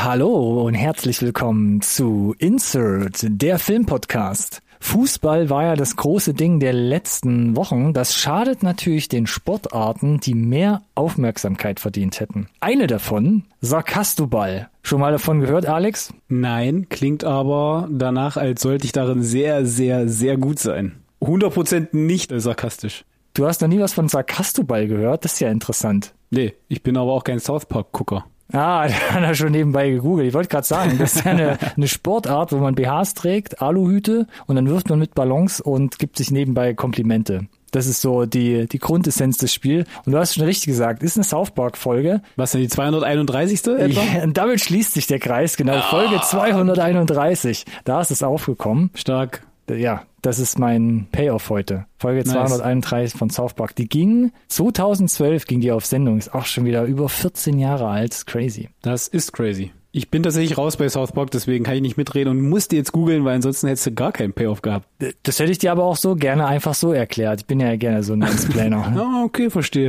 Hallo und herzlich willkommen zu Insert, der Filmpodcast. Fußball war ja das große Ding der letzten Wochen. Das schadet natürlich den Sportarten, die mehr Aufmerksamkeit verdient hätten. Eine davon, Sarkastoball. Schon mal davon gehört, Alex? Nein, klingt aber danach, als sollte ich darin sehr, sehr, sehr gut sein. 100% nicht sarkastisch. Du hast noch nie was von Sarkastoball gehört? Das ist ja interessant. Nee, ich bin aber auch kein South Park-Gucker. Ah, da hat er schon nebenbei gegoogelt. Ich wollte gerade sagen, das ist ja eine Sportart, wo man BHs trägt, Aluhüte und dann wirft man mit Ballons und gibt sich nebenbei Komplimente. Das ist so die Grundessenz des Spiels. Und du hast schon richtig gesagt, ist eine South Park-Folge. Was denn, die 231. etwa? Ja, und damit schließt sich der Kreis, genau. Folge 231. Da ist es aufgekommen. Stark. Ja, das ist mein Payoff heute. Folge 231 von South Park. Die ging 2012 ging die auf Sendung. Ist auch schon wieder über 14 Jahre alt. Ist crazy. Das ist crazy. Ich bin tatsächlich raus bei South Park, deswegen kann ich nicht mitreden und musste jetzt googeln, weil ansonsten hättest du gar keinen Payoff gehabt. Das hätte ich dir aber auch so gerne einfach so erklärt. Ich bin ja gerne so ein Mansplainer. Ah, okay, verstehe.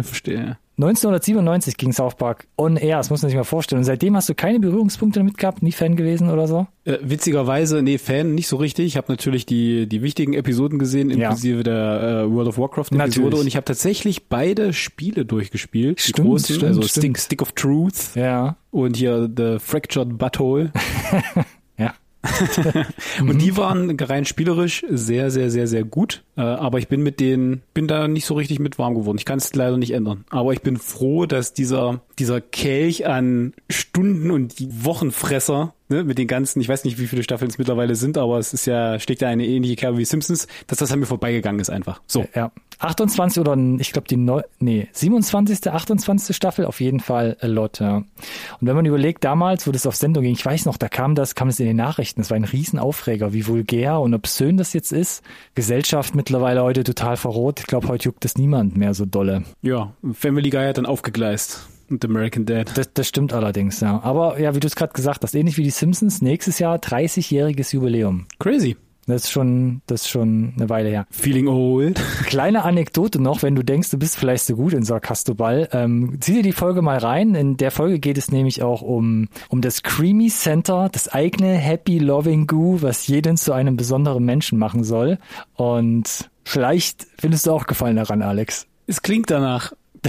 1997 ging South Park on air, das muss man sich mal vorstellen. Und seitdem hast du keine Berührungspunkte damit gehabt, nie Fan gewesen oder so? Witzigerweise, nee, Fan nicht so richtig. Ich habe natürlich die wichtigen Episoden gesehen, inklusive der World of Warcraft Episode. Natürlich. Und ich habe tatsächlich beide Spiele durchgespielt. Stimmt. Stick of Truth. Ja. Und hier The Fractured Butthole. Ja. Und die waren rein spielerisch sehr, sehr, sehr, sehr gut. Aber ich bin da nicht so richtig mit warm geworden. Ich kann es leider nicht ändern. Aber ich bin froh, dass dieser Kelch an Stunden- und Wochenfresser, ne, mit den ganzen, ich weiß nicht, wie viele Staffeln es mittlerweile sind, aber es ist ja, schlägt ja eine ähnliche Kerbe wie Simpsons, dass das an mir vorbeigegangen ist einfach. So. Ja. 28 oder ich glaube 27., 28. Staffel auf jeden Fall a lot, ja. Und wenn man überlegt, damals, wo das auf Sendung ging, ich weiß noch, da kam es in den Nachrichten, das war ein Riesenaufreger, wie vulgär und obszön das jetzt ist. Gesellschaft mittlerweile heute total verroht. Ich glaube, heute juckt das niemand mehr so dolle. Ja, Family Guy hat dann aufgegleist. Und American Dad. Das stimmt allerdings, ja. Aber ja, wie du es gerade gesagt hast, ähnlich wie die Simpsons, nächstes Jahr 30-jähriges Jubiläum. Crazy. Das ist schon eine Weile her. Feeling old. Kleine Anekdote noch, wenn du denkst, du bist vielleicht so gut in Sarkastoball. Zieh dir die Folge mal rein. In der Folge geht es nämlich auch um das Creamy Center, das eigene Happy Loving Goo, was jeden zu einem besonderen Menschen machen soll. Und vielleicht findest du auch Gefallen daran, Alex. Es klingt danach.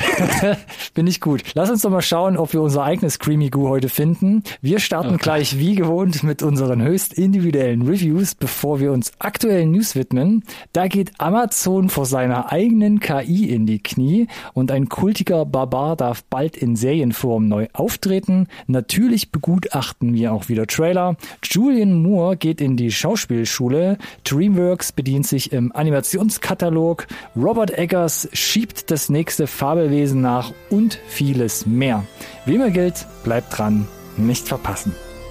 Bin ich gut. Lass uns doch mal schauen, ob wir unser eigenes Creamy Goo heute finden. Wir starten gleich wie gewohnt mit unseren höchst individuellen Reviews, bevor wir uns aktuellen News widmen. Da geht Amazon vor seiner eigenen KI in die Knie und ein kultiger Barbar darf bald in Serienform neu auftreten. Natürlich begutachten wir auch wieder Trailer. Julian Moore geht in die Schauspielschule. DreamWorks bedient sich im Animationskatalog. Robert Eggers schiebt das nächste Fabelwesen nach und vieles mehr. Wie immer gilt, bleibt dran, nicht verpassen.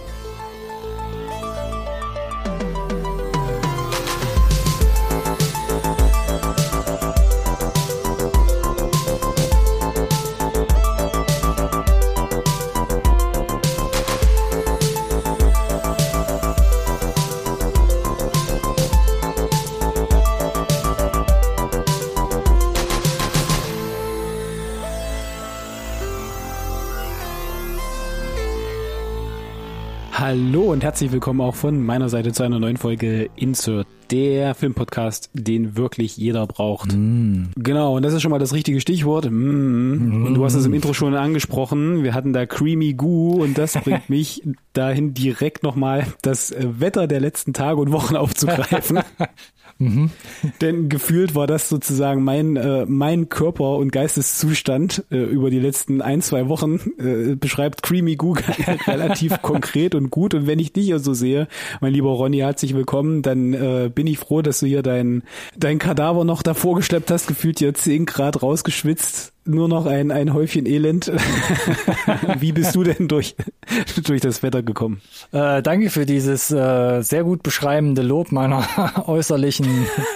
Hallo und herzlich willkommen auch von meiner Seite zu einer neuen Folge Insert, der Filmpodcast, den wirklich jeder braucht. Genau, und das ist schon mal das richtige Stichwort. Und du hast es im Intro schon angesprochen. Wir hatten da Creamy Goo und das bringt mich dahin, direkt nochmal das Wetter der letzten Tage und Wochen aufzugreifen. Denn gefühlt war das sozusagen mein Körper- und Geisteszustand über die letzten 1-2 Wochen, beschreibt Creamy Goo relativ konkret und gut. Und wenn ich dich hier so sehe, mein lieber Ronny, herzlich willkommen, dann bin ich froh, dass du hier dein Kadaver noch davor geschleppt hast, gefühlt hier 10 Grad rausgeschwitzt. Nur noch ein Häufchen Elend. Wie bist du denn durch das Wetter gekommen? Danke für dieses sehr gut beschreibende Lob meiner äußerlichen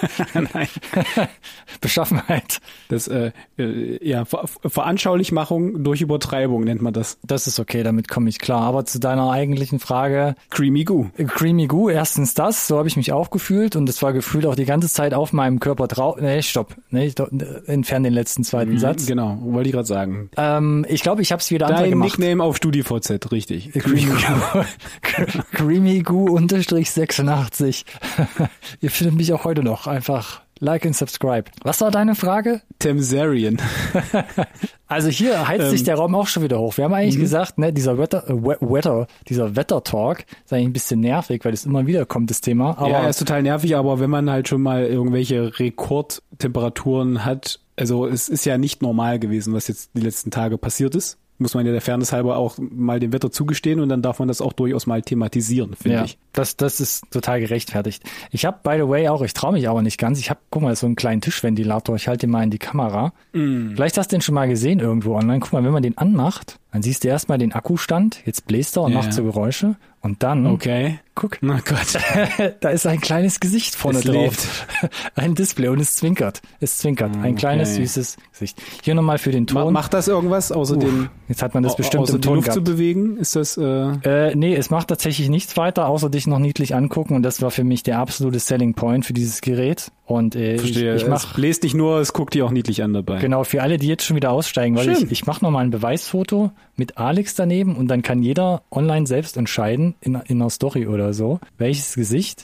Beschaffenheit. Das Veranschaulichmachung durch Übertreibung nennt man das. Das ist okay, damit komme ich klar. Aber zu deiner eigentlichen Frage. Creamy Goo. Creamy Goo, erstens das, so habe ich mich auch gefühlt und es war gefühlt auch die ganze Zeit auf meinem Körper drauf. Nee, stopp. Nee, entferne den letzten zweiten Satz. Genau. genau, wollte ich gerade sagen. Ich glaube, ich habe es wieder anders gemacht. Dein Nickname auf StudiVZ, richtig. CreamyGoo_86. Ihr findet mich auch heute noch. Einfach like and subscribe. Was war deine Frage? Tamsarian. Also hier heizt sich der Raum auch schon wieder hoch. Wir haben eigentlich gesagt, ne, dieser Wetter-Talk ist eigentlich ein bisschen nervig, weil es immer wieder kommt, das Thema. Aber ja, ist total nervig, aber wenn man halt schon mal irgendwelche Rekordtemperaturen hat, also es ist ja nicht normal gewesen, was jetzt die letzten Tage passiert ist. Muss man ja der Fairness halber auch mal dem Wetter zugestehen und dann darf man das auch durchaus mal thematisieren, finde ich. Das ist total gerechtfertigt. Ich habe, by the way, auch, ich traue mich aber nicht ganz, guck mal, so einen kleinen Tischventilator, ich halte den mal in die Kamera. Vielleicht hast du den schon mal gesehen irgendwo online. Guck mal, wenn man den anmacht, dann siehst du erstmal den Akkustand, jetzt bläst er und macht so Geräusche und dann, guck, oh Gott, da ist ein kleines Gesicht vorne drauf. Ein Display und es zwinkert. Ein kleines, süßes Gesicht. Hier nochmal für den Ton. Macht das irgendwas, außer den... Jetzt hat man das bestimmt außer im Ton die Luft gehabt. zu bewegen? Ist das... Nee, es macht tatsächlich nichts weiter, außer dich noch niedlich angucken und das war für mich der absolute Selling Point für dieses Gerät. Und verstehe. Ich es bläst nicht nur, es guckt dir auch niedlich an dabei. Genau, für alle, die jetzt schon wieder aussteigen, weil ich mache nochmal ein Beweisfoto mit Alex daneben und dann kann jeder online selbst entscheiden, in einer Story oder so, welches Gesicht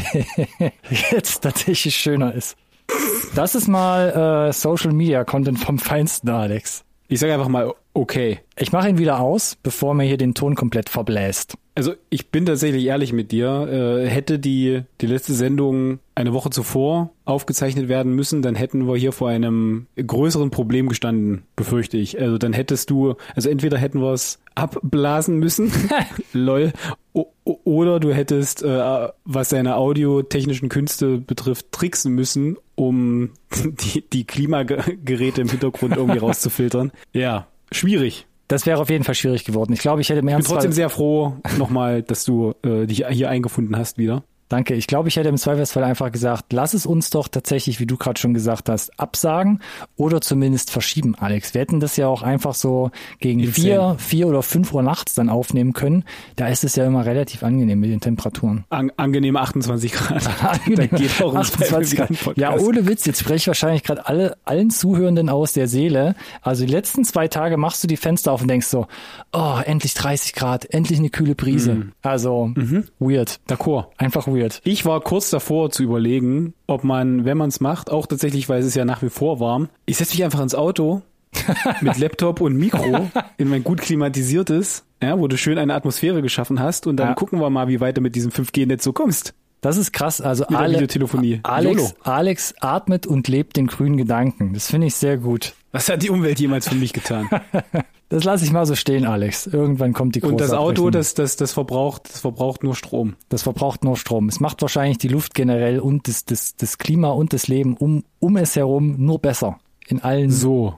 jetzt tatsächlich schöner ist. Das ist mal Social Media Content vom Feinsten, Alex. Ich sage einfach mal, okay. Ich mache ihn wieder aus, bevor mir hier den Ton komplett verbläst. Also ich bin tatsächlich ehrlich mit dir. Hätte die letzte Sendung eine Woche zuvor aufgezeichnet werden müssen, dann hätten wir hier vor einem größeren Problem gestanden, befürchte ich. Also dann entweder hätten wir es abblasen müssen, lol, oder du hättest, was deine audiotechnischen Künste betrifft, tricksen müssen, um die Klimageräte im Hintergrund irgendwie rauszufiltern. Ja, schwierig. Das wäre auf jeden Fall schwierig geworden. Ich glaube, ich hätte im Ernstfall... Ich bin trotzdem sehr froh, nochmal, dass du dich hier eingefunden hast wieder. Danke. Ich glaube, ich hätte im Zweifelsfall einfach gesagt, lass es uns doch tatsächlich, wie du gerade schon gesagt hast, absagen oder zumindest verschieben, Alex. Wir hätten das ja auch einfach so gegen 4 oder 5 Uhr nachts dann aufnehmen können. Da ist es ja immer relativ angenehm mit den Temperaturen. Angenehme 28 Grad. Da geht auch 28 Grad. Ja, ohne Witz. Jetzt spreche ich wahrscheinlich gerade allen Zuhörenden aus der Seele. Also die letzten 2 Tage machst du die Fenster auf und denkst so, oh, endlich 30 Grad, endlich eine kühle Brise. Also, weird. D'accord. Einfach weird. Ich war kurz davor zu überlegen, ob man, wenn man es macht, auch tatsächlich, weil es ist ja nach wie vor warm, ich setze mich einfach ins Auto mit Laptop und Mikro in mein gut klimatisiertes, wo du schön eine Atmosphäre geschaffen hast und dann gucken wir mal, wie weit du mit diesem 5G-Netz so kommst. Das ist krass. Also Videotelefonie. Alex atmet und lebt den grünen Gedanken. Das finde ich sehr gut. Was hat die Umwelt jemals für mich getan? Das lasse ich mal so stehen, Alex. Irgendwann kommt die große Und das Auto, Abrechnung. das verbraucht nur Strom. Das verbraucht nur Strom. Es macht wahrscheinlich die Luft generell und das Klima und das Leben um es herum nur besser. In allen,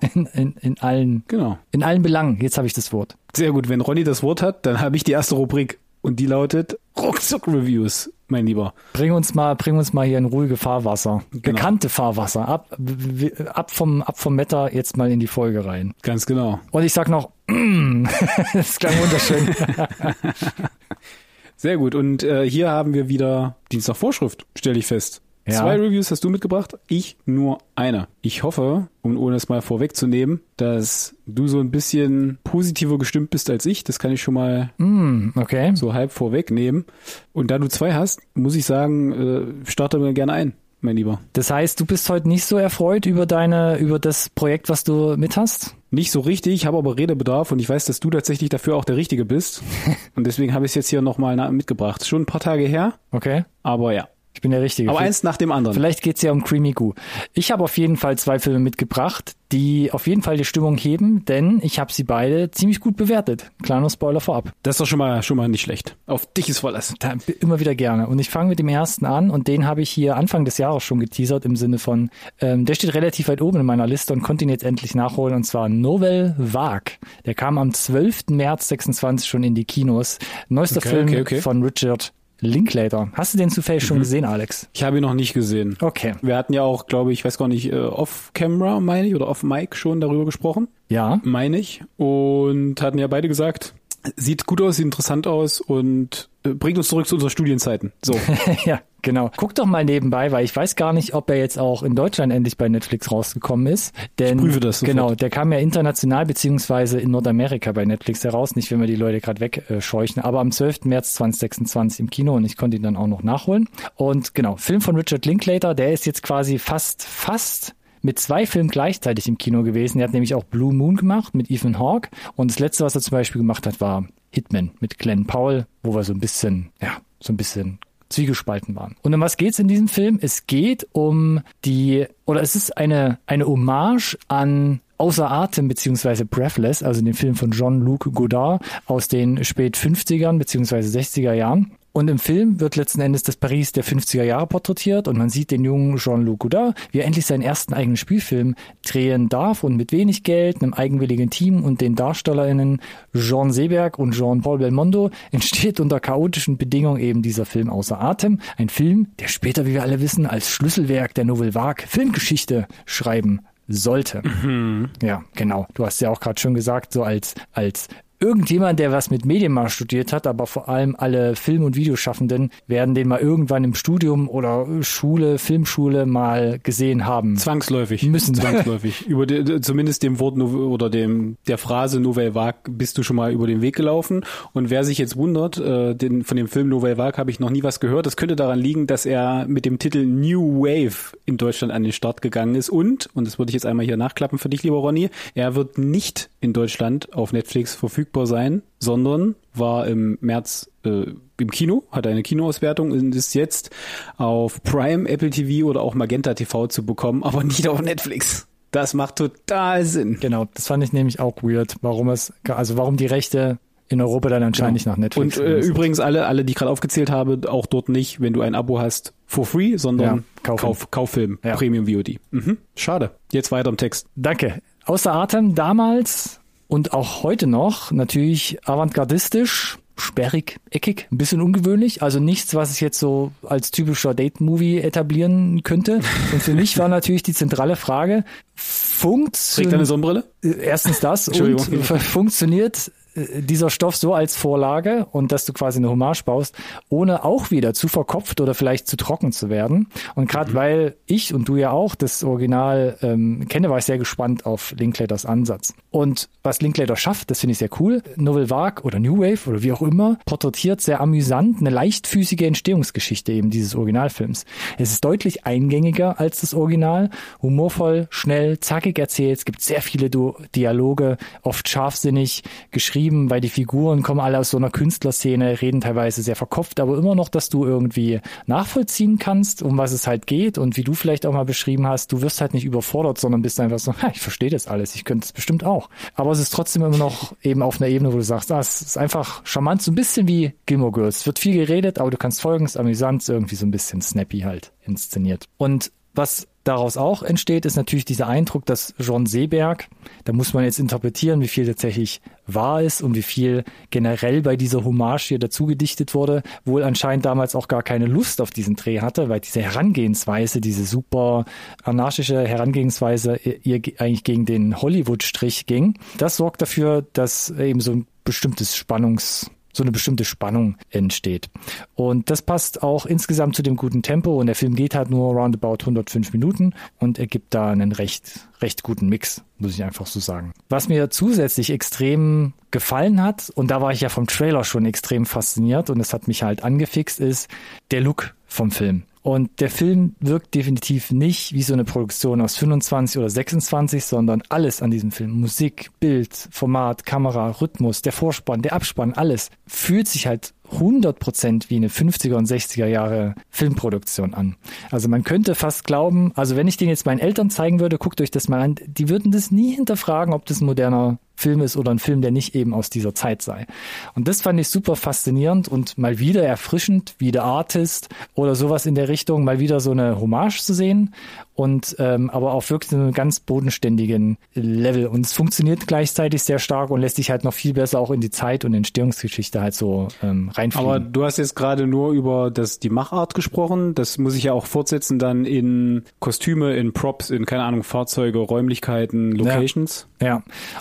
in allen Belangen. Jetzt habe ich das Wort. Sehr gut. Wenn Ronny das Wort hat, dann habe ich die erste Rubrik. Und die lautet Ruckzuck-Reviews, mein Lieber. Bring uns mal hier in ruhige Fahrwasser. Genau. Bekannte Fahrwasser. Ab vom Wetter jetzt mal in die Folge rein. Ganz genau. Und ich sag noch, das klang wunderschön. Sehr gut. Und hier haben wir wieder Dienstag-Vorschrift, stelle ich fest. Ja. 2 Reviews hast du mitgebracht, ich nur eine. Ich hoffe, ohne es mal vorwegzunehmen, dass du so ein bisschen positiver gestimmt bist als ich. Das kann ich schon mal so halb vorwegnehmen. Und da du 2 hast, muss ich sagen, starte mir gerne ein, mein Lieber. Das heißt, du bist heute nicht so erfreut über das Projekt, was du mit hast? Nicht so richtig, habe aber Redebedarf und ich weiß, dass du tatsächlich dafür auch der Richtige bist. Und deswegen habe ich es jetzt hier nochmal mitgebracht. Schon ein paar Tage her. Okay. Aber ja. Ich bin der Richtige. Aber eins nach dem anderen. Vielleicht geht's ja um Creamy Goo. Ich habe auf jeden Fall 2 Filme mitgebracht, die auf jeden Fall die Stimmung heben, denn ich habe sie beide ziemlich gut bewertet. Kleiner Spoiler vorab. Das ist doch schon mal nicht schlecht. Auf dich ist Verlass. Immer wieder gerne. Und ich fange mit dem ersten an und den habe ich hier Anfang des Jahres schon geteasert im Sinne von, der steht relativ weit oben in meiner Liste und konnte ihn jetzt endlich nachholen und zwar Nouvelle Vague. Der kam am 12. März 26 schon in die Kinos. Neuester Film von Richard Linklater. Hast du den zufällig schon gesehen, Alex? Ich habe ihn noch nicht gesehen. Okay. Wir hatten ja auch, glaube ich, weiß gar nicht, off-camera, meine ich, oder off-mic schon darüber gesprochen. Ja. Meine ich. Und hatten ja beide gesagt, Sieht gut aus, sieht interessant aus und bringt uns zurück zu unseren Studienzeiten. So. Ja, genau. Guck doch mal nebenbei, weil ich weiß gar nicht, ob er jetzt auch in Deutschland endlich bei Netflix rausgekommen ist. Denn, ich prüfe das sofort. Genau, der kam ja international beziehungsweise in Nordamerika bei Netflix heraus. Nicht, wenn wir die Leute gerade wegscheuchen, aber am 12. März 2026 im Kino und ich konnte ihn dann auch noch nachholen. Und genau, Film von Richard Linklater, der ist jetzt quasi fast mit 2 Filmen gleichzeitig im Kino gewesen. Er hat nämlich auch Blue Moon gemacht mit Ethan Hawke. Und das letzte, was er zum Beispiel gemacht hat, war Hitman mit Glenn Powell, wo wir so ein bisschen zwiegespalten waren. Und um was geht's in diesem Film? Es geht es ist eine Hommage an Außer Atem beziehungsweise Breathless, also den Film von Jean-Luc Godard aus den spät 50ern beziehungsweise 60er Jahren. Und im Film wird letzten Endes das Paris der 50er Jahre porträtiert und man sieht den jungen Jean-Luc Godard, wie er endlich seinen ersten eigenen Spielfilm drehen darf und mit wenig Geld, einem eigenwilligen Team und den DarstellerInnen Jean Seberg und Jean-Paul Belmondo entsteht unter chaotischen Bedingungen eben dieser Film Außer Atem. Ein Film, der später, wie wir alle wissen, als Schlüsselwerk der Nouvelle Vague Filmgeschichte schreiben sollte. Mhm. Ja, genau. Du hast ja auch gerade schon gesagt, so als irgendjemand, der was mit Medien mal studiert hat, aber vor allem alle Film- und Videoschaffenden werden den mal irgendwann im Studium oder Filmschule mal gesehen haben. Zwangsläufig. Zwangsläufig. Zumindest dem Wort oder der Phrase Nouvelle Vague bist du schon mal über den Weg gelaufen. Und wer sich jetzt wundert, von dem Film Nouvelle Vague habe ich noch nie was gehört. Das könnte daran liegen, dass er mit dem Titel New Wave in Deutschland an den Start gegangen ist. Und das würde ich jetzt einmal hier nachklappen für dich, lieber Ronny, er wird nicht in Deutschland auf Netflix verfügbar sein, sondern war im März im Kino, hat eine Kinoauswertung und ist jetzt auf Prime, Apple TV oder auch Magenta TV zu bekommen, aber nicht auf Netflix. Das macht total Sinn. Genau, das fand ich nämlich auch weird, warum die Rechte in Europa dann anscheinend nicht nach Netflix. Und übrigens alle, die ich gerade aufgezählt habe, auch dort nicht, wenn du ein Abo hast, for free, sondern Kauffilm, ja. Premium VOD. Mhm. Schade. Jetzt weiter im Text. Danke. Außer Atem damals und auch heute noch natürlich avantgardistisch, sperrig, eckig, ein bisschen ungewöhnlich. Also nichts, was ich jetzt so als typischer Date-Movie etablieren könnte. Und für mich war natürlich die zentrale Frage, trägt eine Sonnenbrille? Erstens das und funktioniert dieser Stoff so als Vorlage und dass du quasi eine Hommage baust, ohne auch wieder zu verkopft oder vielleicht zu trocken zu werden. Und gerade weil ich und du ja auch das Original kenne, war ich sehr gespannt auf Linklaters Ansatz. Und was Linklater schafft, das finde ich sehr cool. Nouvelle Vague oder New Wave oder wie auch immer, porträtiert sehr amüsant eine leichtfüßige Entstehungsgeschichte eben dieses Originalfilms. Es ist deutlich eingängiger als das Original, humorvoll, schnell, zackig erzählt. Es gibt sehr viele Dialoge, oft scharfsinnig geschrieben, weil die Figuren kommen alle aus so einer Künstlerszene, reden teilweise sehr verkopft, aber immer noch, dass du irgendwie nachvollziehen kannst, um was es halt geht und wie du vielleicht auch mal beschrieben hast, du wirst halt nicht überfordert, sondern bist einfach so, ich verstehe das alles, ich könnte das bestimmt auch. Aber es ist trotzdem immer noch eben auf einer Ebene, wo du sagst, es ist einfach charmant, so ein bisschen wie Gilmore Girls. Es wird viel geredet, aber du kannst folgen, es ist amüsant, irgendwie so ein bisschen snappy halt inszeniert. Und was daraus auch entsteht, ist natürlich dieser Eindruck, dass Jean Seberg, da muss man jetzt interpretieren, wie viel tatsächlich wahr ist und wie viel generell bei dieser Hommage hier dazu gedichtet wurde, wohl anscheinend damals auch gar keine Lust auf diesen Dreh hatte, weil diese Herangehensweise, diese super anarchische Herangehensweise ihr eigentlich gegen den Hollywood-Strich ging. Das sorgt dafür, dass eben so eine bestimmte Spannung entsteht. Und das passt auch insgesamt zu dem guten Tempo und der Film geht halt nur roundabout 105 Minuten und ergibt da einen recht guten Mix, muss ich einfach so sagen. Was mir zusätzlich extrem gefallen hat, und da war ich ja vom Trailer schon extrem fasziniert und es hat mich halt angefixt, ist der Look vom Film. Und der Film wirkt definitiv nicht wie so eine Produktion aus 25 oder 26, sondern alles an diesem Film, Musik, Bild, Format, Kamera, Rhythmus, der Vorspann, der Abspann, alles fühlt sich halt 100% wie eine 50er und 60er Jahre Filmproduktion an. Also man könnte fast glauben, also wenn ich den jetzt meinen Eltern zeigen würde, guckt euch das mal an, die würden das nie hinterfragen, ob das ein moderner Film ist oder ein Film, der nicht eben aus dieser Zeit sei. Und das fand ich super faszinierend und mal wieder erfrischend, wie The Artist oder sowas in der Richtung, mal wieder so eine Hommage zu sehen und aber auch wirklich in einem ganz bodenständigen Level. Und es funktioniert gleichzeitig sehr stark und lässt sich halt noch viel besser auch in die Zeit und Entstehungsgeschichte halt so reinfliegen. Aber du hast jetzt gerade nur über die Machart gesprochen. Das muss ich ja auch fortsetzen dann in Kostüme, in Props, in, keine Ahnung, Fahrzeuge, Räumlichkeiten, Locations. Ja. Und das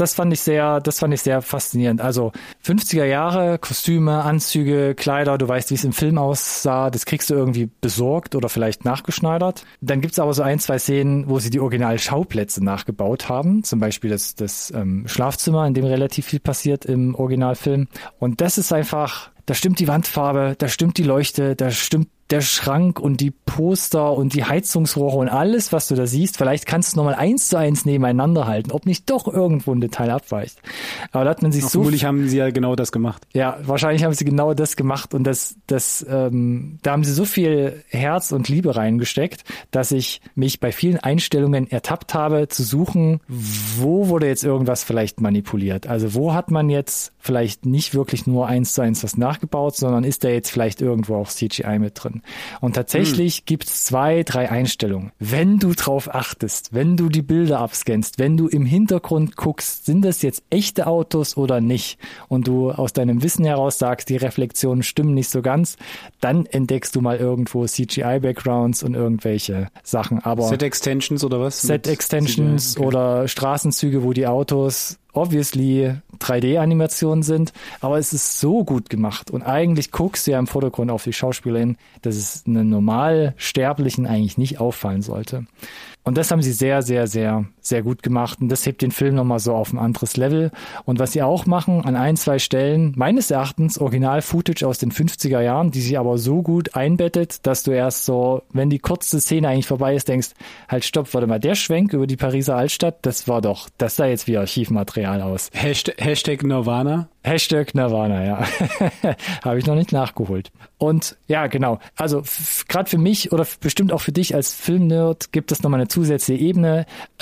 das fand ich sehr faszinierend. Also 50er Jahre, Kostüme, Anzüge, Kleider, du weißt, wie es im Film aussah, das kriegst du irgendwie besorgt oder vielleicht nachgeschneidert. Dann gibt's aber so 1, 2 Szenen, wo sie die Original-Schauplätze nachgebaut haben. Zum Beispiel das Schlafzimmer, in dem relativ viel passiert im Originalfilm. Und das ist einfach, da stimmt die Wandfarbe, da stimmt die Leuchte, da stimmt der Schrank und die Poster und die Heizungsrohre und alles, was du da siehst. Vielleicht kannst du nochmal 1:1 nebeneinander halten, ob nicht doch irgendwo ein Detail abweicht. Aber da hat man sich so... Vermutlich haben sie ja genau das gemacht. Ja, wahrscheinlich haben sie genau das gemacht und da haben sie so viel Herz und Liebe reingesteckt, dass ich mich bei vielen Einstellungen ertappt habe, zu suchen, wo wurde jetzt irgendwas vielleicht manipuliert. Also wo hat man jetzt vielleicht nicht wirklich nur 1:1 was nachgebaut, sondern ist da jetzt vielleicht irgendwo auch CGI mit drin. Und tatsächlich gibt's 2, 3 Einstellungen. Wenn du drauf achtest, wenn du die Bilder abscannst, wenn du im Hintergrund guckst, sind das jetzt echte Autos oder nicht? Und du aus deinem Wissen heraus sagst, die Reflexionen stimmen nicht so ganz, dann entdeckst du mal irgendwo CGI-Backgrounds und irgendwelche Sachen. Aber Set-Extensions oder was? Set-Extensions oder Straßenzüge, wo die Autos obviously 3D-Animationen sind, aber es ist so gut gemacht und eigentlich guckst du ja im Vordergrund auf die Schauspielerin, dass es einem Normalsterblichen eigentlich nicht auffallen sollte. Und das haben sie sehr, sehr, sehr, sehr gut gemacht und das hebt den Film nochmal so auf ein anderes Level. Und was sie auch machen, an 1, 2 Stellen, meines Erachtens Original-Footage aus den 50er Jahren, die sie aber so gut einbettet, dass du erst so, wenn die kurze Szene eigentlich vorbei ist, denkst, halt stopp, warte mal, der Schwenk über die Pariser Altstadt, das sah jetzt wie Archivmaterial aus. Hashtag Nirvana. Hashtag Nirvana, ja. Habe ich noch nicht nachgeholt. Und ja, genau. Also gerade für mich oder bestimmt auch für dich als Filmnerd gibt es nochmal eine zusätzliche Ebene.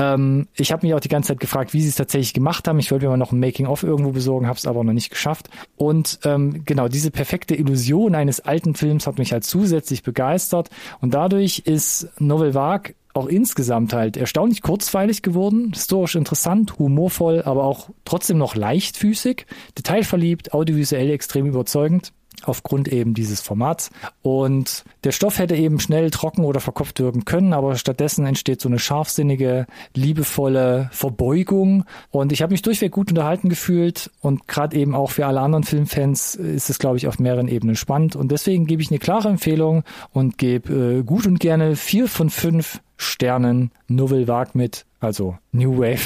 Ich habe mich auch die ganze Zeit gefragt, wie sie es tatsächlich gemacht haben. Ich wollte mir mal noch ein Making-of irgendwo besorgen, habe es aber noch nicht geschafft. Und genau, diese perfekte Illusion eines alten Films hat mich halt zusätzlich begeistert. Und dadurch ist Nouvelle Vague auch insgesamt halt erstaunlich kurzweilig geworden, historisch interessant, humorvoll, aber auch trotzdem noch leichtfüßig, detailverliebt, audiovisuell extrem überzeugend, aufgrund eben dieses Formats. Und der Stoff hätte eben schnell trocken oder verkopft wirken können, aber stattdessen entsteht so eine scharfsinnige, liebevolle Verbeugung. Und ich habe mich durchweg gut unterhalten gefühlt und gerade eben auch für alle anderen Filmfans ist es, glaube ich, auf mehreren Ebenen spannend. Und deswegen gebe ich eine klare Empfehlung und gebe gut und gerne 4 von 5 Sternen Nouvelle Vague mit, also New Wave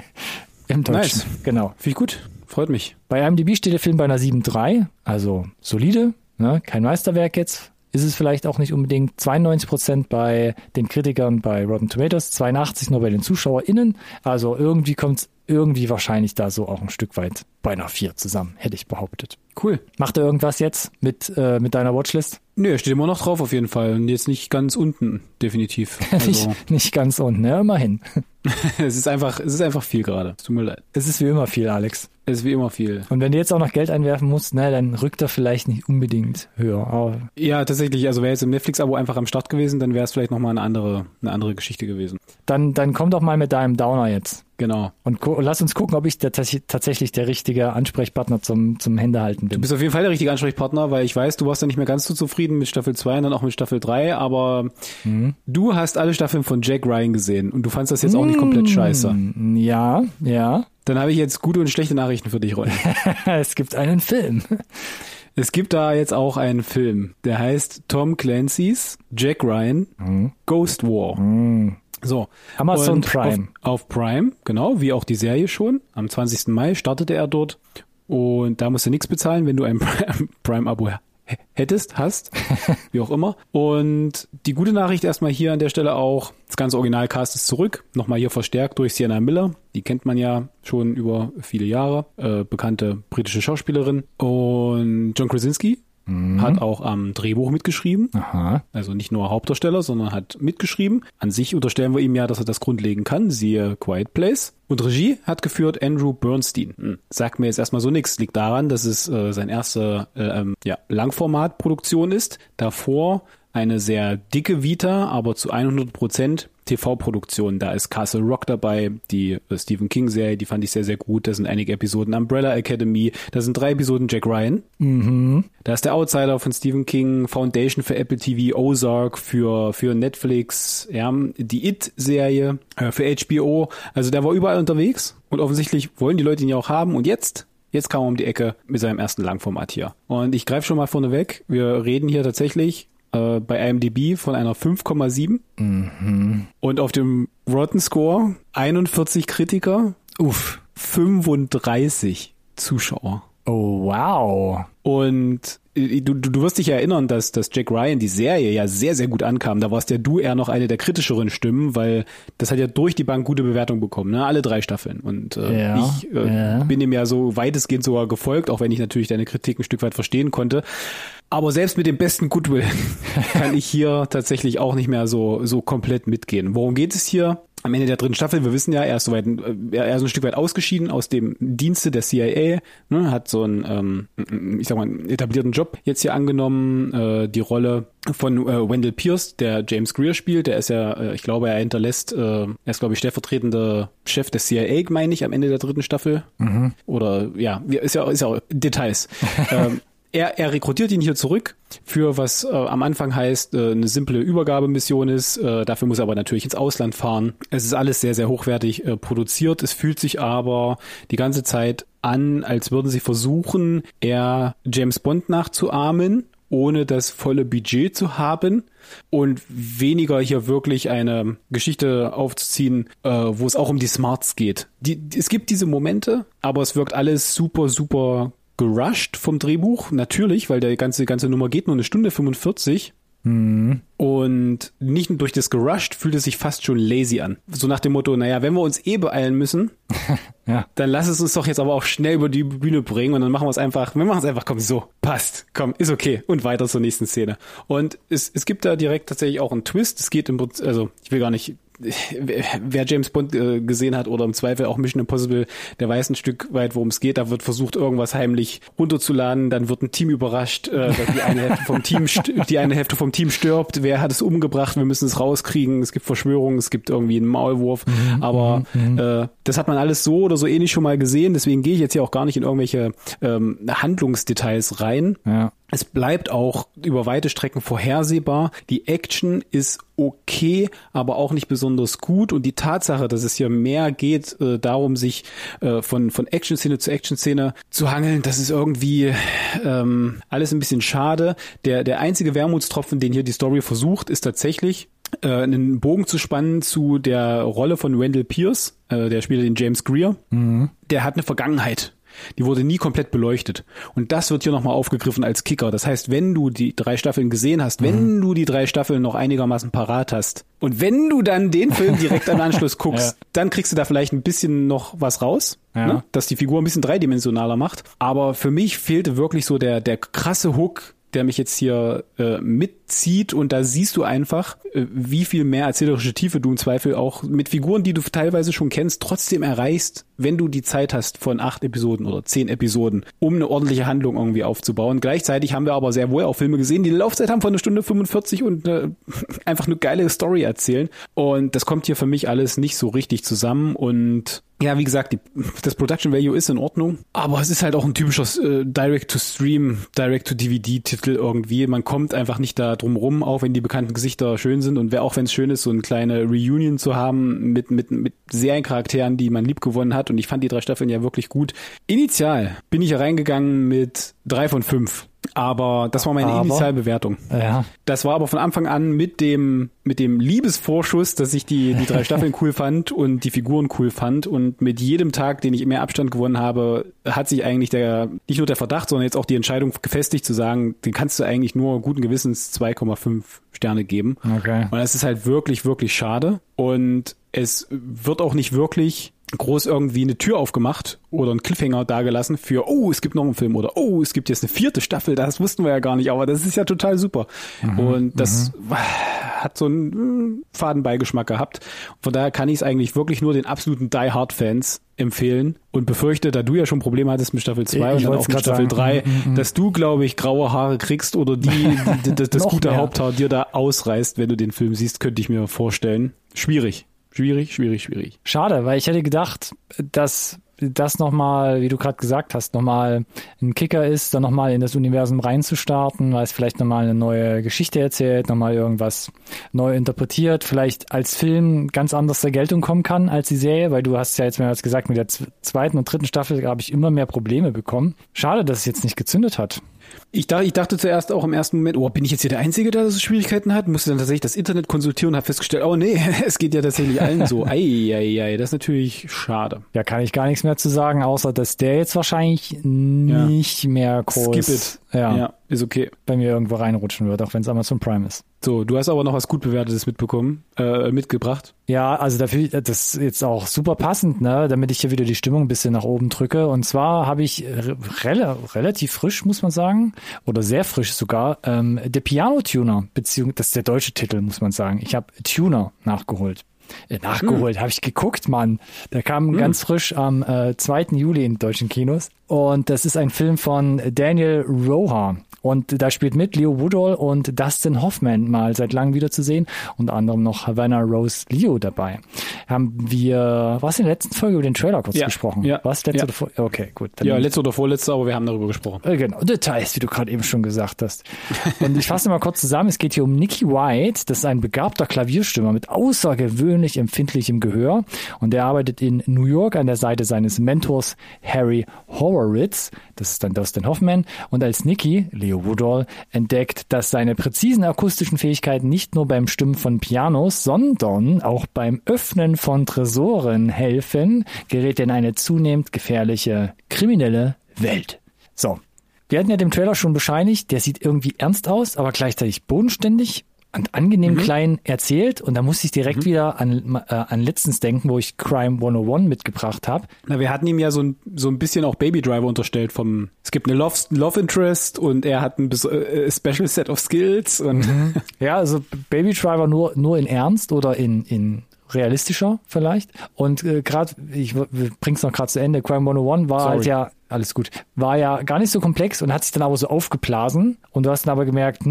im Deutschen. Nice. Genau. Finde ich gut. Freut mich. Bei IMDb steht der Film bei einer 7,3, also solide, ne? Kein Meisterwerk jetzt. Ist es vielleicht auch nicht unbedingt. 92% bei den Kritikern bei Rotten Tomatoes, 82% nur bei den ZuschauerInnen. Also irgendwie kommt irgendwie wahrscheinlich da so auch ein Stück weit bei einer 4 zusammen, hätte ich behauptet. Cool. Macht er irgendwas jetzt mit deiner Watchlist? Nö, steht immer noch drauf auf jeden Fall. Und jetzt nicht ganz unten, definitiv. Also nicht ganz unten, ja, immerhin. es ist einfach viel gerade. Es tut mir leid. Es ist wie immer viel, Alex. Es ist wie immer viel. Und wenn du jetzt auch noch Geld einwerfen musst, dann rückt er vielleicht nicht unbedingt höher. Aber ja, tatsächlich. Also wäre jetzt im Netflix-Abo einfach am Start gewesen, dann wäre es vielleicht nochmal eine andere Geschichte gewesen. Dann komm doch mal mit deinem Downer jetzt. Genau. Und lass uns gucken, ob ich tatsächlich der richtige Ansprechpartner zum Händehalten bin. Du bist auf jeden Fall der richtige Ansprechpartner, weil ich weiß, du warst ja nicht mehr ganz so zufrieden mit Staffel 2 und dann auch mit Staffel 3, aber du hast alle Staffeln von Jack Ryan gesehen und du fandst das jetzt auch nicht komplett scheiße. Ja. Dann habe ich jetzt gute und schlechte Nachrichten für dich, Ron. Es gibt einen Film. Es gibt da jetzt auch einen Film, der heißt Tom Clancy's Jack Ryan Ghost War. So. Amazon Prime. Auf Prime, genau, wie auch die Serie schon. Am 20. Mai startete er dort. Und da musst du nichts bezahlen, wenn du ein Prime-Abo hast, wie auch immer. Und die gute Nachricht erstmal hier an der Stelle auch, das ganze Originalcast ist zurück, nochmal hier verstärkt durch Sienna Miller, die kennt man ja schon über viele Jahre, bekannte britische Schauspielerin. Und John Krasinski hat auch am Drehbuch mitgeschrieben. Aha. Also nicht nur Hauptdarsteller, sondern hat mitgeschrieben. An sich unterstellen wir ihm ja, dass er das grundlegend kann, siehe Quiet Place. Und Regie hat geführt Andrew Bernstein. Sagt mir jetzt erstmal so nichts. Liegt daran, dass es sein erste Langformatproduktion ist. Davor eine sehr dicke Vita, aber zu 100% TV-Produktion. Da ist Castle Rock dabei, die Stephen King-Serie, die fand ich sehr, sehr gut. Da sind einige Episoden Umbrella Academy, da sind 3 Episoden Jack Ryan. Da ist der Outsider von Stephen King, Foundation für Apple TV, Ozark für Netflix, ja, die It-Serie für HBO. Also der war überall unterwegs und offensichtlich wollen die Leute ihn ja auch haben. Und jetzt kam er um die Ecke mit seinem ersten Langformat hier. Und ich greife schon mal vorneweg. Wir reden hier tatsächlich bei IMDb von einer 5,7 und auf dem Rotten Score 41 Kritiker, 35 Zuschauer. Oh, wow. Und du wirst dich ja erinnern, dass Jack Ryan, die Serie, ja sehr, sehr gut ankam. Da warst ja du eher noch eine der kritischeren Stimmen, weil das hat ja durch die Bank gute Bewertungen bekommen, ne? Alle 3 Staffeln. Und ich bin dem ja so weitestgehend sogar gefolgt, auch wenn ich natürlich deine Kritik ein Stück weit verstehen konnte. Aber selbst mit dem besten Goodwill kann ich hier tatsächlich auch nicht mehr so komplett mitgehen. Worum geht es hier? Am Ende der 3. Staffel, wir wissen ja, er ist so ein Stück weit ausgeschieden aus dem Dienste der CIA, ne, hat so einen, etablierten Job jetzt hier angenommen, die Rolle von Wendell Pierce, der James Greer spielt, der ist ja, ich glaube, er ist, glaube ich, stellvertretender Chef der CIA, meine ich, am Ende der 3. Staffel. Oder, ja, ist ja Details. Er rekrutiert ihn hier zurück für was am Anfang heißt, eine simple Übergabemission ist. Dafür muss er aber natürlich ins Ausland fahren. Es ist alles sehr, sehr hochwertig produziert. Es fühlt sich aber die ganze Zeit an, als würden sie versuchen, eher James Bond nachzuahmen, ohne das volle Budget zu haben und weniger hier wirklich eine Geschichte aufzuziehen, wo es auch um die Smarts geht. Es gibt diese Momente, aber es wirkt alles super, super gerusht vom Drehbuch, natürlich, weil der ganze Nummer geht nur 1 Stunde 45. Und nicht nur durch das gerusht fühlt es sich fast schon lazy an. So nach dem Motto, naja, wenn wir uns beeilen müssen, dann lass es uns doch jetzt aber auch schnell über die Bühne bringen und dann machen wir es einfach, komm, so, passt, komm, ist okay und weiter zur nächsten Szene. Und es gibt da direkt tatsächlich auch einen Twist. Es geht im Prinzip, also ich will gar nicht, wer James Bond gesehen hat oder im Zweifel auch Mission Impossible, der weiß ein Stück weit, worum es geht. Da wird versucht, irgendwas heimlich runterzuladen. Dann wird ein Team überrascht, dass die eine Hälfte vom Team stirbt. Wer hat es umgebracht? Wir müssen es rauskriegen. Es gibt Verschwörungen, es gibt irgendwie einen Maulwurf. Aber das hat man alles so oder so ähnlich schon mal gesehen. Deswegen gehe ich jetzt hier auch gar nicht in irgendwelche Handlungsdetails rein. Ja. Es bleibt auch über weite Strecken vorhersehbar. Die Action ist okay, aber auch nicht besonders gut. Und die Tatsache, dass es hier mehr geht, darum, sich von Action-Szene zu Action-Szene zu hangeln, das ist irgendwie alles ein bisschen schade. Der einzige Wermutstropfen, den hier die Story versucht, ist tatsächlich einen Bogen zu spannen zu der Rolle von Wendell Pierce, der spielt den James Greer. Der hat eine Vergangenheit. Die wurde nie komplett beleuchtet. Und das wird hier nochmal aufgegriffen als Kicker. Das heißt, wenn du die 3 Staffeln gesehen hast, wenn du die 3 Staffeln noch einigermaßen parat hast und wenn du dann den Film direkt im Anschluss guckst, dann kriegst du da vielleicht ein bisschen noch was raus, ne? Dass die Figur ein bisschen dreidimensionaler macht. Aber für mich fehlte wirklich so der krasse Hook, der mich jetzt hier mitzieht und da siehst du einfach, wie viel mehr erzählerische Tiefe du im Zweifel auch mit Figuren, die du teilweise schon kennst, trotzdem erreichst, wenn du die Zeit hast von 8 Episoden oder 10 Episoden, um eine ordentliche Handlung irgendwie aufzubauen. Gleichzeitig haben wir aber sehr wohl auch Filme gesehen, die eine Laufzeit haben von 1 Stunde 45 und einfach eine geile Story erzählen und das kommt hier für mich alles nicht so richtig zusammen und ja, wie gesagt, das Production Value ist in Ordnung, aber es ist halt auch ein typischer Direct-to-Stream, Direct-to-DVD-Titel irgendwie. Man kommt einfach nicht da drum rum, auch wenn die bekannten Gesichter schön sind und auch wenn es schön ist, so eine kleine Reunion zu haben mit Seriencharakteren, die man liebgewonnen hat und ich fand die 3 Staffeln ja wirklich gut. Initial bin ich reingegangen mit 3 von 5. Aber das war meine Initialbewertung. Ja. Das war aber von Anfang an mit dem Liebesvorschuss, dass ich die 3 Staffeln cool fand und die Figuren cool fand. Und mit jedem Tag, den ich mehr Abstand gewonnen habe, hat sich eigentlich nicht nur der Verdacht, sondern jetzt auch die Entscheidung gefestigt zu sagen, den kannst du eigentlich nur guten Gewissens 2,5 Sterne geben. Okay. Und das ist halt wirklich, wirklich schade. Und es wird auch nicht wirklich groß irgendwie eine Tür aufgemacht oder einen Cliffhanger dagelassen für, es gibt noch einen Film oder es gibt jetzt eine 4. Staffel, das wussten wir ja gar nicht, aber das ist ja total super. Und das hat so einen Fadenbeigeschmack gehabt. Von daher kann ich es eigentlich wirklich nur den absoluten Die-Hard-Fans empfehlen und befürchte, da du ja schon Probleme hattest mit Staffel 2 und dann auch mit Staffel 3, dass du, glaube ich, graue Haare kriegst oder das gute Haupthaar dir da ausreißt, wenn du den Film siehst, könnte ich mir vorstellen. Schwierig. Schade, weil ich hätte gedacht, dass das nochmal, wie du gerade gesagt hast, nochmal ein Kicker ist, dann nochmal in das Universum reinzustarten, weil es vielleicht nochmal eine neue Geschichte erzählt, nochmal irgendwas neu interpretiert, vielleicht als Film ganz anders zur Geltung kommen kann als die Serie, weil du hast ja jetzt mehrmals gesagt, mit der 2. und 3. Staffel habe ich immer mehr Probleme bekommen. Schade, dass es jetzt nicht gezündet hat. Ich dachte zuerst auch im ersten Moment, bin ich jetzt hier der Einzige, der so Schwierigkeiten hat? Musste dann tatsächlich das Internet konsultieren und habe festgestellt, es geht ja tatsächlich allen so. Ei, das ist natürlich schade. Ja, kann ich gar nichts mehr zu sagen, außer dass der jetzt wahrscheinlich nicht mehr groß Skip it. Ja, ist okay. Bei mir irgendwo reinrutschen wird, auch wenn es Amazon Prime ist. So, du hast aber noch was gut Bewertetes mitgebracht. Ja, also dafür, das ist jetzt auch super passend, ne, damit ich hier wieder die Stimmung ein bisschen nach oben drücke. Und zwar habe ich relativ frisch, muss man sagen, oder sehr frisch sogar, The Piano Tuner, beziehungsweise, das ist der deutsche Titel, muss man sagen. Ich habe Tuner nachgeholt. Habe ich geguckt, Mann. Der kam ganz frisch am 2. Juli in deutschen Kinos. Und das ist ein Film von Daniel Roha. Und da spielt mit Leo Woodall und Dustin Hoffman mal seit langem wieder zu sehen. Unter anderem noch Havana Rose Leo dabei. Haben wir, was in der letzten Folge über den Trailer kurz gesprochen? Ja. Was? Letzte oder vorletzte? Okay, gut. Ja, letzte oder vorletzte, aber wir haben darüber gesprochen. Genau, Details, wie du gerade eben schon gesagt hast. Und ich fasse mal kurz zusammen. Es geht hier um Nicky White. Das ist ein begabter Klavierstimmer mit außergewöhnlich empfindlichem Gehör. Und er arbeitet in New York an der Seite seines Mentors Harry Horowitz. Das ist dann Dustin Hoffman. Und als Nicky, Leo Woodall, entdeckt, dass seine präzisen akustischen Fähigkeiten nicht nur beim Stimmen von Pianos, sondern auch beim Öffnen von Tresoren helfen, gerät er in eine zunehmend gefährliche kriminelle Welt. So, wir hatten ja dem Trailer schon bescheinigt, der sieht irgendwie ernst aus, aber gleichzeitig bodenständig und angenehm klein erzählt. Und da musste ich direkt wieder an letztens denken, wo ich Crime 101 mitgebracht habe. Na, wir hatten ihm ja so ein bisschen auch Baby Driver unterstellt es gibt eine Love Interest und er hat ein Special Set of Skills. Und Ja, also Baby Driver nur in ernst oder in realistischer vielleicht. Und gerade, ich bring's noch gerade zu Ende, Crime 101 war halt ja, alles gut, war ja gar nicht so komplex und hat sich dann aber so aufgeblasen. Und du hast dann aber gemerkt,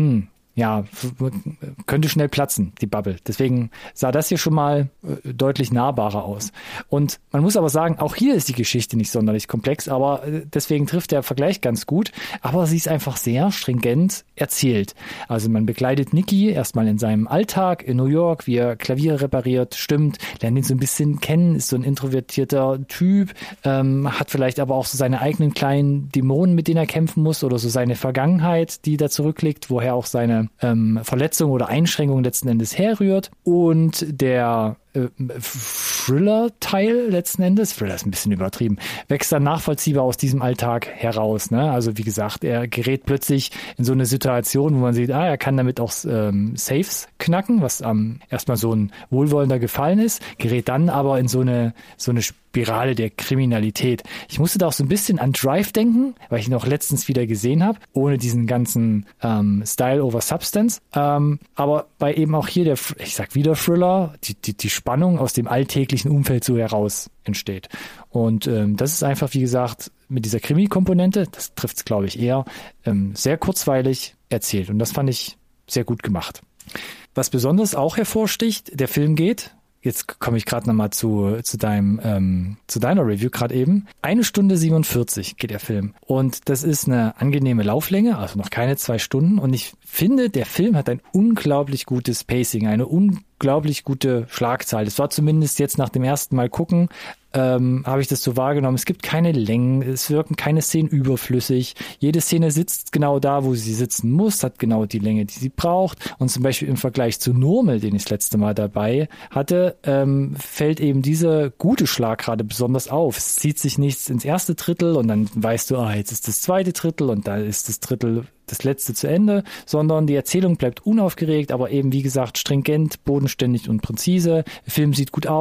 könnte schnell platzen, die Bubble. Deswegen sah das hier schon mal deutlich nahbarer aus. Und man muss aber sagen, auch hier ist die Geschichte nicht sonderlich komplex, aber deswegen trifft der Vergleich ganz gut. Aber sie ist einfach sehr stringent erzählt. Also man begleitet Nicky erstmal in seinem Alltag in New York, wie er Klaviere repariert, stimmt, lernt ihn so ein bisschen kennen, ist so ein introvertierter Typ, hat vielleicht aber auch so seine eigenen kleinen Dämonen, mit denen er kämpfen muss oder so seine Vergangenheit, die da zurückliegt, woher auch seine Verletzung oder Einschränkung letzten Endes herrührt. Und der Thriller-Teil letzten Endes, Thriller ist ein bisschen übertrieben, wächst dann nachvollziehbar aus diesem Alltag heraus. Ne? Also wie gesagt, er gerät plötzlich in so eine Situation, wo man sieht, er kann damit auch Safes knacken, was erstmal so ein wohlwollender Gefallen ist, gerät dann aber in so eine Spirale der Kriminalität. Ich musste da auch so ein bisschen an Drive denken, weil ich ihn auch letztens wieder gesehen habe, ohne diesen ganzen Style over Substance. Aber bei eben auch hier ich sag wieder Thriller, die Spannung aus dem alltäglichen Umfeld so heraus entsteht. Und das ist einfach, wie gesagt, mit dieser Krimi-Komponente, das trifft es, glaube ich, eher, sehr kurzweilig erzählt. Und das fand ich sehr gut gemacht. Was besonders auch hervorsticht, der Film geht, jetzt komme ich gerade nochmal zu deiner Review gerade eben. 1 Stunde 47 geht der Film. Und das ist eine angenehme Lauflänge, also noch keine 2 Stunden. Und ich finde, der Film hat ein unglaublich gutes Pacing, eine unglaublich gute Schlagzahl. Das war zumindest jetzt nach dem ersten Mal gucken, habe ich das so wahrgenommen. Es gibt keine Längen, es wirken keine Szenen überflüssig. Jede Szene sitzt genau da, wo sie sitzen muss, hat genau die Länge, die sie braucht. Und zum Beispiel im Vergleich zu Normal, den ich das letzte Mal dabei hatte, fällt eben diese gute Schlagrate besonders auf. Es zieht sich nichts ins erste Drittel und dann weißt du, jetzt ist das zweite Drittel und da ist das Drittel das letzte zu Ende, sondern die Erzählung bleibt unaufgeregt, aber eben wie gesagt stringent, bodenständig und präzise. Der Film sieht gut aus,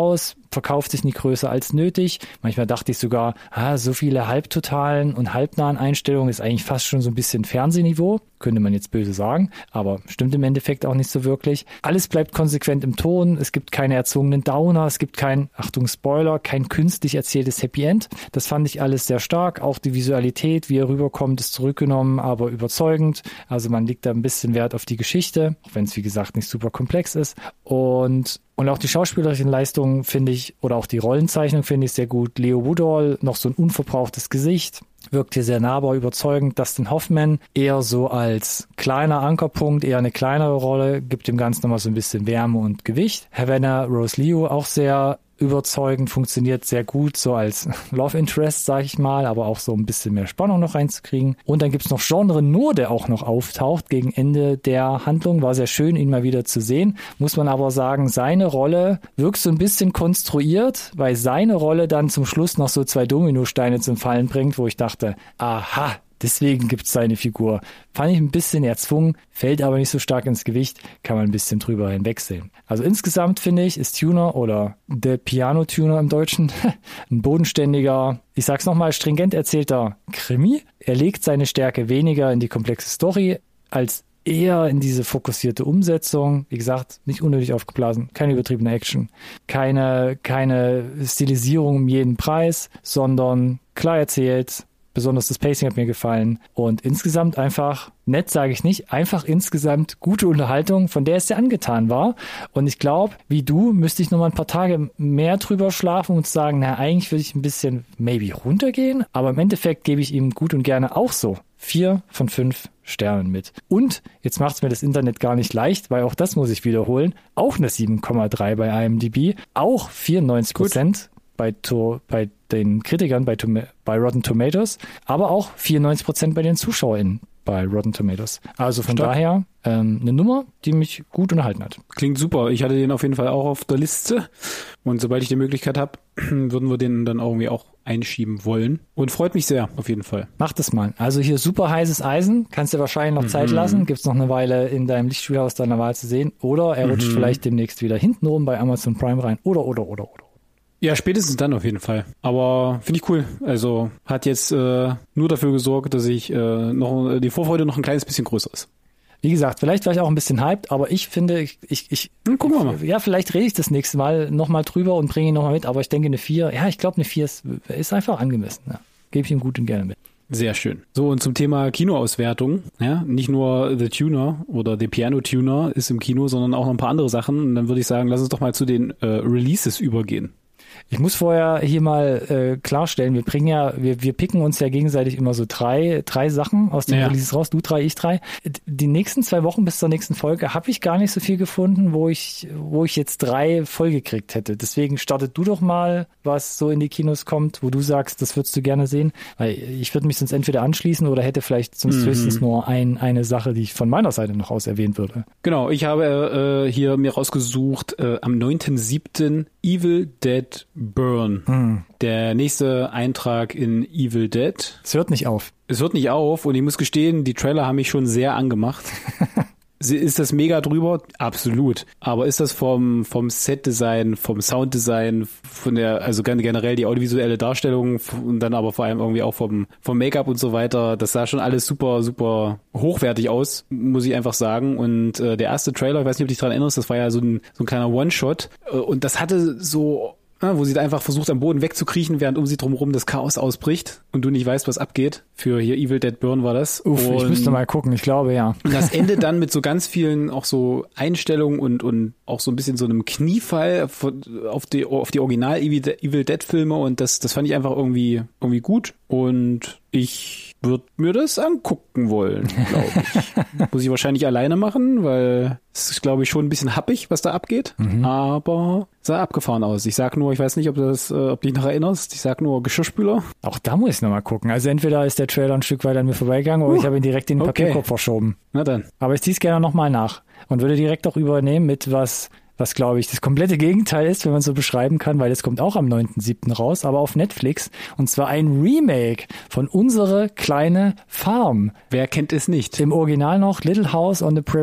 verkauft sich nicht größer als nötig. Manchmal dachte ich sogar, so viele halbtotalen und halbnahen Einstellungen ist eigentlich fast schon so ein bisschen Fernsehniveau. Könnte man jetzt böse sagen, aber stimmt im Endeffekt auch nicht so wirklich. Alles bleibt konsequent im Ton. Es gibt keine erzwungenen Downer. Es gibt kein, Achtung Spoiler, kein künstlich erzähltes Happy End. Das fand ich alles sehr stark. Auch die Visualität, wie er rüberkommt, ist zurückgenommen, aber überzeugend. Also man legt da ein bisschen Wert auf die Geschichte, auch wenn es wie gesagt nicht super komplex ist. Und auch die schauspielerischen Leistungen finde ich, oder auch die Rollenzeichnung finde ich sehr gut. Leo Woodall, noch so ein unverbrauchtes Gesicht, wirkt hier sehr nahbar, überzeugend. Dustin Hoffman eher so als kleiner Ankerpunkt, eher eine kleinere Rolle, gibt dem Ganzen nochmal so ein bisschen Wärme und Gewicht. Havana Rose Liu auch sehr überzeugend, funktioniert sehr gut, so als Love Interest, sage ich mal, aber auch so ein bisschen mehr Spannung noch reinzukriegen. Und dann gibt's noch Jean Reno, der auch noch auftaucht gegen Ende der Handlung. War sehr schön, ihn mal wieder zu sehen. Muss man aber sagen, seine Rolle wirkt so ein bisschen konstruiert, weil seine Rolle dann zum Schluss noch so 2 Dominosteine zum Fallen bringt, wo ich dachte, aha, deswegen gibt's seine Figur. Fand ich ein bisschen erzwungen, fällt aber nicht so stark ins Gewicht, kann man ein bisschen drüber hinwegsehen. Also insgesamt finde ich, ist Tuner oder der Piano-Tuner im Deutschen ein bodenständiger, ich sag's nochmal, stringent erzählter Krimi. Er legt seine Stärke weniger in die komplexe Story als eher in diese fokussierte Umsetzung. Wie gesagt, nicht unnötig aufgeblasen, keine übertriebene Action, keine Stilisierung um jeden Preis, sondern klar erzählt. Besonders das Pacing hat mir gefallen und insgesamt einfach, nett sage ich nicht, einfach insgesamt gute Unterhaltung, von der es sehr angetan war. Und ich glaube, wie du, müsste ich noch mal ein paar Tage mehr drüber schlafen und sagen, eigentlich würde ich ein bisschen maybe runtergehen, aber im Endeffekt gebe ich ihm gut und gerne auch so 4 von 5 Sternen mit. Und jetzt macht es mir das Internet gar nicht leicht, weil auch das muss ich wiederholen, auch eine 7,3 bei IMDb, auch 94% bei den Kritikern bei Rotten Tomatoes, aber auch 94% bei den ZuschauerInnen bei Rotten Tomatoes. Also von daher eine Nummer, die mich gut unterhalten hat. Klingt super. Ich hatte den auf jeden Fall auch auf der Liste und sobald ich die Möglichkeit habe, würden wir den dann irgendwie auch einschieben wollen und freut mich sehr auf jeden Fall. Mach das mal. Also hier super heißes Eisen, kannst dir wahrscheinlich noch Zeit lassen, gibt's noch eine Weile in deinem Lichtspielhaus deiner Wahl zu sehen oder er rutscht vielleicht demnächst wieder hintenrum bei Amazon Prime rein oder. Ja, spätestens dann auf jeden Fall. Aber finde ich cool. Also hat jetzt nur dafür gesorgt, dass ich noch die Vorfreude noch ein kleines bisschen größer ist. Wie gesagt, vielleicht war ich auch ein bisschen hyped, aber ich finde, gucken wir mal. Ja, vielleicht rede ich das nächste Mal nochmal drüber und bringe ihn nochmal mit, aber ich denke eine 4, ich glaube eine 4 ist einfach angemessen. Ja. Gebe ich ihm gut und gerne mit. Sehr schön. So, und zum Thema Kinoauswertung, ja, nicht nur The Tuner oder The Piano Tuner ist im Kino, sondern auch noch ein paar andere Sachen. Und dann würde ich sagen, lass uns doch mal zu den Releases übergehen. Ich muss vorher hier mal klarstellen, wir picken uns ja gegenseitig immer so drei Sachen aus den Releases raus, du 3, ich 3. Die nächsten 2 Wochen bis zur nächsten Folge habe ich gar nicht so viel gefunden, wo ich jetzt 3 vollgekriegt hätte. Deswegen startet du doch mal, was so in die Kinos kommt, wo du sagst, das würdest du gerne sehen. Weil ich würde mich sonst entweder anschließen oder hätte vielleicht sonst höchstens nur eine Sache, die ich von meiner Seite noch aus erwähnen würde. Genau, ich habe hier mir rausgesucht, am 9.7. Evil Dead Burn. Der nächste Eintrag in Evil Dead. Es hört nicht auf. Es hört nicht auf und ich muss gestehen, die Trailer haben mich schon sehr angemacht. Ist das mega drüber? Absolut. Aber ist das vom Set-Design, vom Sounddesign, also generell die audiovisuelle Darstellung und dann aber vor allem irgendwie auch vom Make-up und so weiter, das sah schon alles super, super hochwertig aus, muss ich einfach sagen. Und der erste Trailer, ich weiß nicht, ob du dich daran erinnerst, das war ja so ein kleiner One-Shot und das hatte so, wo sie da einfach versucht, am Boden wegzukriechen, während um sie drumherum das Chaos ausbricht und du nicht weißt, was abgeht. Für hier Evil Dead Burn war das. Ich müsste mal gucken, ich glaube, ja. Und das Ende dann mit so ganz vielen auch so Einstellungen und auch so ein bisschen so einem Kniefall auf die Original Evil Dead Filme und das fand ich einfach irgendwie gut und ich würde mir das angucken wollen, glaube ich. Muss ich wahrscheinlich alleine machen, weil es ist, glaube ich, schon ein bisschen happig, was da abgeht. Aber sah abgefahren aus. Ich sag nur, ich weiß nicht, ob du dich noch erinnerst, ich sag nur Geschirrspüler. Auch da muss ich nochmal gucken. Also entweder ist der Trailer ein Stück weit an mir vorbeigegangen oder ich habe ihn direkt in den Papierkorb verschoben. Na dann. Aber ich ziehe es gerne nochmal nach und würde direkt auch übernehmen mit was glaube ich das komplette Gegenteil ist, wenn man so beschreiben kann, weil es kommt auch am 9.7. raus, aber auf Netflix. Und zwar ein Remake von Unsere kleine Farm. Wer kennt es nicht? Im Original noch Little House on the Prairie.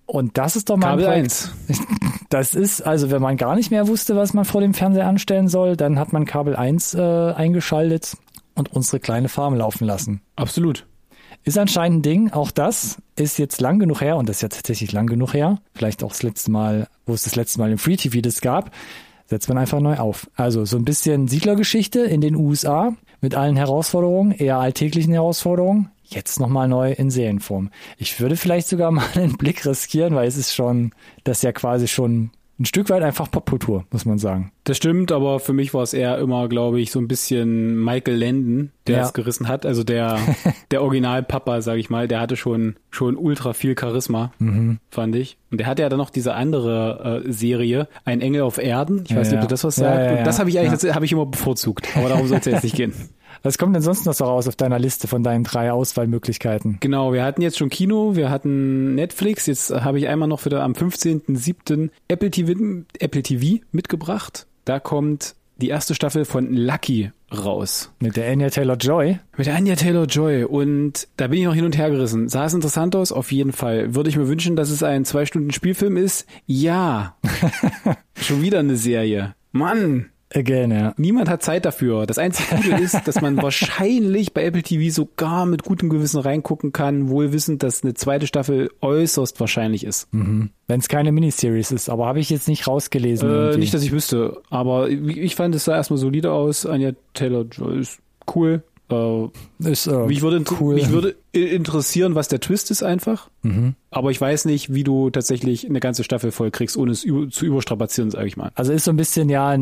Und das ist doch mal Kabel ein 1. Das ist, also wenn man gar nicht mehr wusste, was man vor dem Fernseher anstellen soll, dann hat man Kabel 1 eingeschaltet und unsere kleine Farm laufen lassen. Absolut. Ist anscheinend ein Ding. Auch das ist jetzt lang genug her und das ist ja tatsächlich lang genug her. Vielleicht auch das letzte Mal, wo es das letzte Mal im Free TV das gab, setzt man einfach neu auf. Also so ein bisschen Siedlergeschichte in den USA mit allen Herausforderungen, eher alltäglichen Herausforderungen. Jetzt nochmal neu in Serienform. Ich würde vielleicht sogar mal einen Blick riskieren, weil es ist schon, das ist ja quasi schon ein Stück weit einfach Popkultur, muss man sagen. Das stimmt, aber für mich war es eher immer, glaube ich, so ein bisschen Michael Landon, der es gerissen hat. Also der Original-Papa, sag ich mal, der hatte schon ultra viel Charisma, fand ich. Und der hatte ja dann noch diese andere Serie, Ein Engel auf Erden. Ich weiß nicht, ob du das was sagt. Und das habe ich eigentlich, habe ich immer bevorzugt. Aber darum soll es jetzt nicht gehen. Was kommt denn sonst noch so raus auf deiner Liste von deinen 3 Auswahlmöglichkeiten? Genau, wir hatten jetzt schon Kino, wir hatten Netflix, jetzt habe ich einmal noch wieder am 15.07. Apple TV mitgebracht. Da kommt die erste Staffel von Lucky raus. Mit der Anya Taylor-Joy? Mit der Anya Taylor-Joy. Und da bin ich noch hin und her gerissen. Sah es interessant aus? Auf jeden Fall. Würde ich mir wünschen, dass es ein 2-Stunden-Spielfilm ist? Ja. Schon wieder eine Serie. Mann. Again, ja. Niemand hat Zeit dafür. Das einzige Gute ist, dass man wahrscheinlich bei Apple TV sogar mit gutem Gewissen reingucken kann, wohl wissend, dass eine zweite Staffel äußerst wahrscheinlich ist. Mhm. Wenn es keine Miniseries ist, aber habe ich jetzt nicht rausgelesen. Nicht, dass ich wüsste, aber ich fand, es sah erstmal solide aus. Anya Taylor-Joy ist cool. Mich würde interessieren, was der Twist ist einfach. Aber ich weiß nicht, wie du tatsächlich eine ganze Staffel voll kriegst, ohne es zu überstrapazieren, sage ich mal. Also ist so ein bisschen, ja,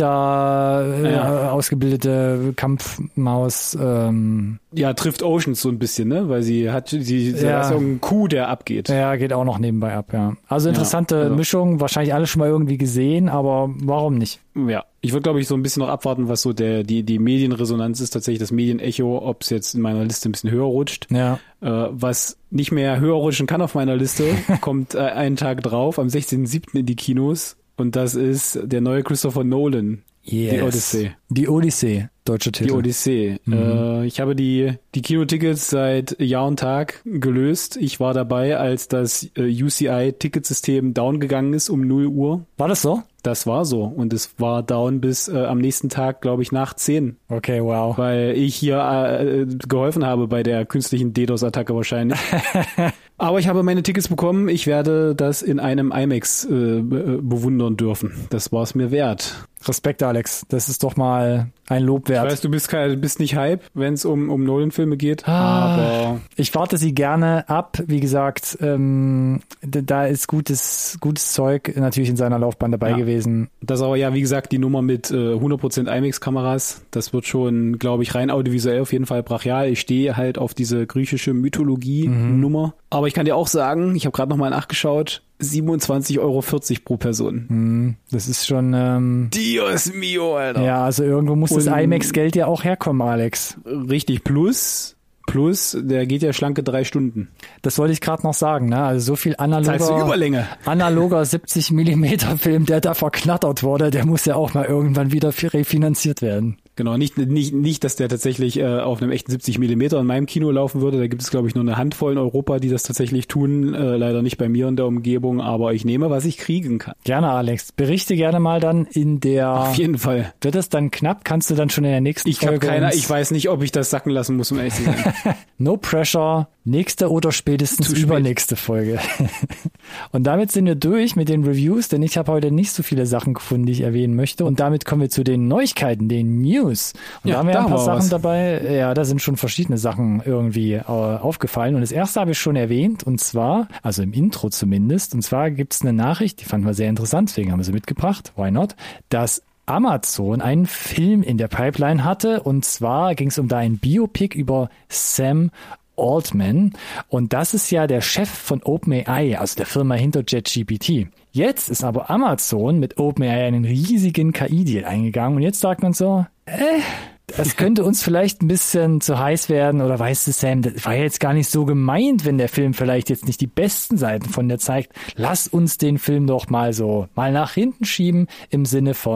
Nikita, ausgebildete Kampfmaus. Ja, trifft Oceans so ein bisschen, ne? Weil sie ist ja ein Coup, der abgeht. Ja, geht auch noch nebenbei ab, ja. Also interessante Mischung, wahrscheinlich alle schon mal irgendwie gesehen, aber warum nicht? Ja, ich würde, glaube ich, so ein bisschen noch abwarten, was so die Medienresonanz ist, tatsächlich das Medienecho, ob es jetzt in meiner Liste ein bisschen höher rutscht. Ja. Was nicht mehr höher rutschen kann auf meiner Liste, kommt einen Tag drauf, am 16.07. in die Kinos. Und das ist der neue Christopher Nolan. Yes. Die Odyssey. Die Odyssey, deutscher Titel. Die Odyssey. Ich habe die Kinotickets seit Jahr und Tag gelöst. Ich war dabei, als das UCI-Ticketsystem down gegangen ist um 0 Uhr. War das so? Das war so. Und es war down bis am nächsten Tag, glaube ich, nach 10. Okay, wow. Weil ich hier geholfen habe bei der künstlichen DDoS-Attacke wahrscheinlich. Aber ich habe meine Tickets bekommen. Ich werde das in einem IMAX bewundern dürfen. Das war es mir wert. Respekt, Alex. Das ist doch mal ein Lob wert. Ich weiß, du bist nicht Hype, wenn es um Nolan-Filme geht, aber ich warte sie gerne ab. Wie gesagt, da ist gutes Zeug natürlich in seiner Laufbahn dabei gewesen. Das aber ja, wie gesagt, die Nummer mit 100% IMAX-Kameras, das wird schon, glaube ich, rein audiovisuell auf jeden Fall brachial. Ich stehe halt auf diese griechische Mythologie-Nummer. Aber ich kann dir auch sagen, ich habe gerade nochmal nachgeschaut, 27,40 € pro Person. Das ist schon Dios mio, Alter. Ja, also irgendwo muss das IMAX-Geld ja auch herkommen, Alex. Richtig, plus, der geht ja schlanke 3 Stunden. Das wollte ich gerade noch sagen, ne? Also so viel Überlänge. Analoger 70mm Film, der da verknattert wurde, der muss ja auch mal irgendwann wieder refinanziert werden. Genau, nicht, dass der tatsächlich auf einem echten 70mm in meinem Kino laufen würde. Da gibt es, glaube ich, nur eine Handvoll in Europa, die das tatsächlich tun. Leider nicht bei mir in der Umgebung, aber ich nehme, was ich kriegen kann. Gerne, Alex. Berichte gerne mal dann in der... Auf jeden Fall. Wird es dann knapp? Kannst du dann schon in der nächsten Folge... Ich weiß nicht, ob ich das sacken lassen muss, um ehrlich zu sein. No pressure. Nächste oder spätestens übernächste Folge. Und damit sind wir durch mit den Reviews, denn ich habe heute nicht so viele Sachen gefunden, die ich erwähnen möchte. Und damit kommen wir zu den Neuigkeiten, den News. Und da haben wir ein paar Sachen dabei. Ja, da sind schon verschiedene Sachen irgendwie aufgefallen. Und das erste habe ich schon erwähnt, und zwar, also im Intro zumindest, und zwar gibt es eine Nachricht, die fanden wir sehr interessant, deswegen haben wir sie mitgebracht, why not, dass Amazon einen Film in der Pipeline hatte, und zwar ging es um da ein Biopic über Sam Altman, und das ist ja der Chef von OpenAI, also der Firma hinter ChatGPT. Jetzt ist aber Amazon mit OpenAI einen riesigen KI-Deal eingegangen, und jetzt sagt man so, das könnte uns vielleicht ein bisschen zu heiß werden, oder weißt du, Sam, das war jetzt gar nicht so gemeint, wenn der Film vielleicht jetzt nicht die besten Seiten von dir zeigt. Lass uns den Film doch mal nach hinten schieben, im Sinne von, wir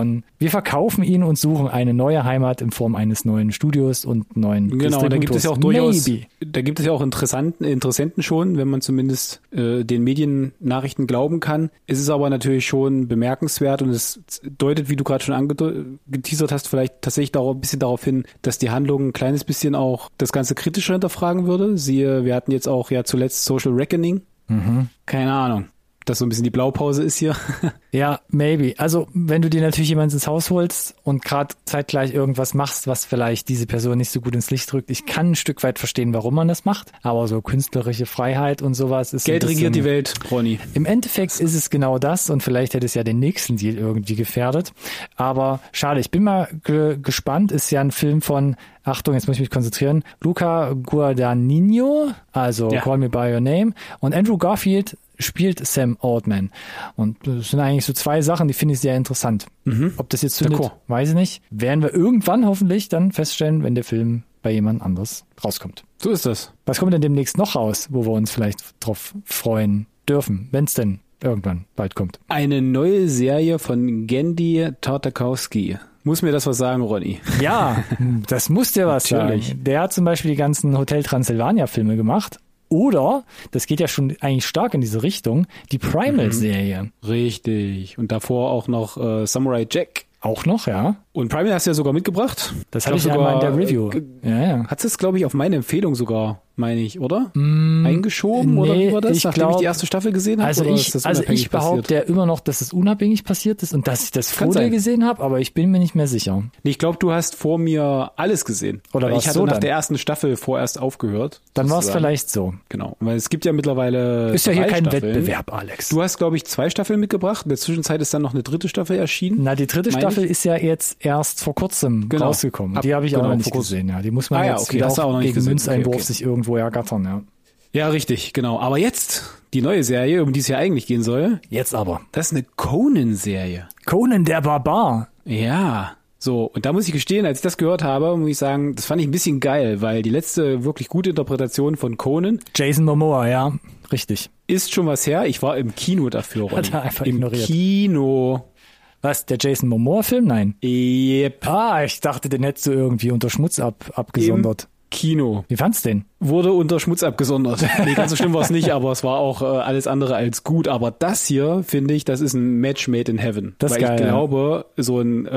Wir verkaufen ihn und suchen eine neue Heimat in Form eines neuen Studios und neuen Genau, da gibt es ja auch durchaus, Maybe. da gibt es ja auch Interessenten schon, wenn man zumindest den Mediennachrichten glauben kann. Es ist aber natürlich schon bemerkenswert und es deutet, wie du gerade schon angeteasert hast, vielleicht tatsächlich ein bisschen darauf hin, dass die Handlung ein kleines bisschen auch das Ganze kritischer hinterfragen würde. Siehe, wir hatten jetzt auch ja zuletzt Social Reckoning. Keine Ahnung. Das so ein bisschen die Blaupause ist hier. Ja, maybe. Also wenn du dir natürlich jemanden ins Haus holst und gerade zeitgleich irgendwas machst, was vielleicht diese Person nicht so gut ins Licht rückt, ich kann ein Stück weit verstehen, warum man das macht, aber so künstlerische Freiheit und sowas ist Geld regiert die Welt, Ronny. Im Endeffekt ist es genau das und vielleicht hätte es ja den nächsten Deal irgendwie gefährdet, aber schade, ich bin mal gespannt, ist ja ein Film von, Achtung, jetzt muss ich mich konzentrieren, Luca Guadagnino, also Call Me By Your Name, und Andrew Garfield spielt Sam Altman. Und das sind eigentlich so zwei Sachen, die finde ich sehr interessant. Ob das jetzt zündet, weiß ich nicht. Werden wir irgendwann hoffentlich dann feststellen, wenn der Film bei jemand anderes rauskommt. So ist das. Was kommt denn demnächst noch raus, wo wir uns vielleicht drauf freuen dürfen, wenn es denn irgendwann bald kommt? Eine neue Serie von Genndy Tartakovsky. Muss mir das was sagen, Ronny? Ja, das muss dir was sagen. Der hat zum Beispiel die ganzen Hotel Transylvania-Filme gemacht. Oder, das geht ja schon eigentlich stark in diese Richtung, die Primal-Serie. Richtig. Und davor auch noch Samurai Jack. Auch noch, ja. Und Primal hast du ja sogar mitgebracht. Das hatte ich einmal in der Review. Hat es, glaube ich, auf meine Empfehlung sogar, meine ich, oder? Eingeschoben? Oder wie war das? Nachdem ich die erste Staffel gesehen habe? Also ich behaupte ja immer noch, dass es unabhängig passiert ist und dass ich das vor dir gesehen habe, aber ich bin mir nicht mehr sicher. Nee, ich glaube, du hast vor mir alles gesehen. Oder ich hatte nach der ersten Staffel vorerst aufgehört. Dann war es vielleicht so. Genau. Weil es gibt ja mittlerweile ist ja hier kein Staffeln. Wettbewerb, Alex. Du hast, glaube ich, 2 Staffeln mitgebracht. In der Zwischenzeit ist dann noch eine 3. Staffel erschienen. Na, die 3. Staffel ist ja jetzt erst vor kurzem rausgekommen. Die habe ich auch noch nicht gesehen. Ja, die muss man jetzt wieder auch gegen Münzeinwurf sich irgendwo ergattern. Ja. Ja, richtig, genau. Aber jetzt, die neue Serie, um die es ja eigentlich gehen soll. Jetzt aber. Das ist eine Conan-Serie. Conan der Barbar. Ja. So, und da muss ich gestehen, als ich das gehört habe, muss ich sagen, das fand ich ein bisschen geil, weil die letzte wirklich gute Interpretation von Conan, Jason Momoa, ja, richtig, ist schon was her. Ich war im Kino dafür, Ronny. Hat er einfach Im ignoriert. Kino. Was, der Jason Momoa-Film? Nein. Yep. Ich dachte, den hättest du irgendwie unter Schmutz abgesondert. Kino. Wie fand's den? Wurde unter Schmutz abgesondert. Nee, ganz so schlimm war es nicht, aber es war auch alles andere als gut. Aber das hier, finde ich, das ist ein Match made in heaven. Das ist weil geil, ich glaube, so ein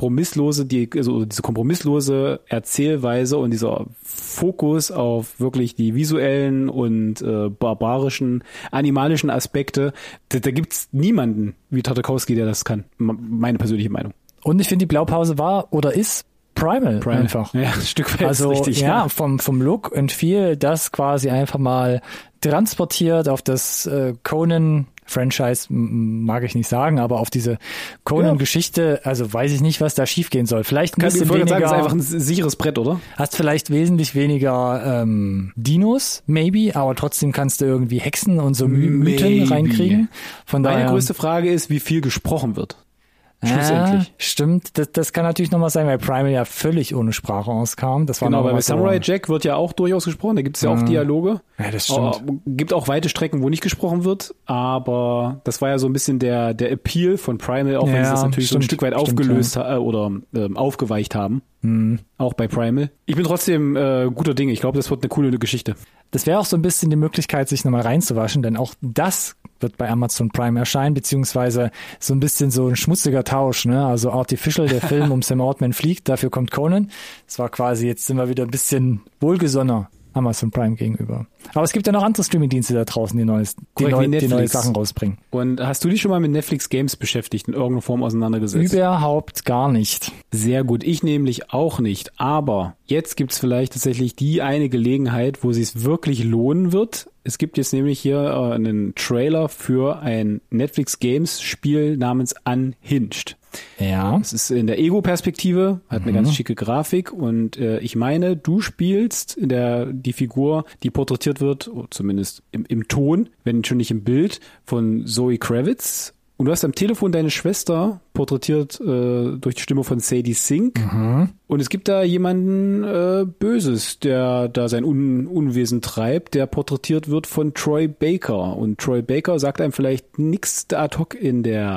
diese kompromisslose Erzählweise und dieser Fokus auf wirklich die visuellen und barbarischen, animalischen Aspekte, da gibt's niemanden wie Tartakovsky, der das kann. Meine persönliche Meinung. Und ich finde, die Blaupause war oder ist Primal. Einfach. Ja, ein Stück weit also, richtig. Ja, vom Look und viel das quasi einfach mal transportiert auf das Conan-Franchise, mag ich nicht sagen, aber auf diese Conan-Geschichte, also weiß ich nicht, was da schiefgehen soll. Vielleicht ein bisschen weniger. Sagen, das ist einfach ein sicheres Brett, oder? Hast vielleicht wesentlich weniger Dinos, maybe, aber trotzdem kannst du irgendwie Hexen und so Mythen reinkriegen. Von daher. Meine größte Frage ist, wie viel gesprochen wird. Schlussendlich. Ja, stimmt. Das kann natürlich nochmal sein, weil Primal ja völlig ohne Sprache auskam. Das war genau, weil bei Samurai Jack wird ja auch durchaus gesprochen. Da gibt es ja auch Dialoge. Ja, das stimmt. Gibt auch weite Strecken, wo nicht gesprochen wird. Aber das war ja so ein bisschen der Appeal von Primal, auch wenn sie das natürlich so ein Stück weit aufgelöst oder aufgeweicht haben. Auch bei Primal. Ich bin trotzdem guter Dinge. Ich glaube, das wird eine coole Geschichte. Das wäre auch so ein bisschen die Möglichkeit, sich nochmal reinzuwaschen, denn auch das wird bei Amazon Prime erscheinen, beziehungsweise so ein bisschen so ein schmutziger Tausch, ne? Also Artificial, der Film um Sam Altman fliegt, dafür kommt Conan. Das war quasi, jetzt sind wir wieder ein bisschen wohlgesonnener Amazon Prime gegenüber. Aber es gibt ja noch andere Streaming-Dienste da draußen, die neue Sachen rausbringen. Und hast du dich schon mal mit Netflix Games beschäftigt, in irgendeiner Form auseinandergesetzt? Überhaupt gar nicht. Sehr gut, ich nämlich auch nicht. Aber jetzt gibt's vielleicht tatsächlich die eine Gelegenheit, wo es wirklich lohnen wird. Es gibt jetzt nämlich hier einen Trailer für ein Netflix Games Spiel namens Unhinged. Ja. Es ist in der Ego-Perspektive, hat eine ganz schicke Grafik und ich meine, du spielst die Figur, die porträtiert wird, zumindest im Ton, wenn schon nicht im Bild, von Zoe Kravitz. Und du hast am Telefon deine Schwester porträtiert durch die Stimme von Sadie Sink. Und es gibt da jemanden Böses, der da sein Unwesen treibt, der porträtiert wird von Troy Baker. Und Troy Baker sagt einem vielleicht nichts ad hoc in der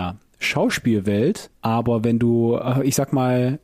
Schauspielwelt, aber wenn du, ich sag mal,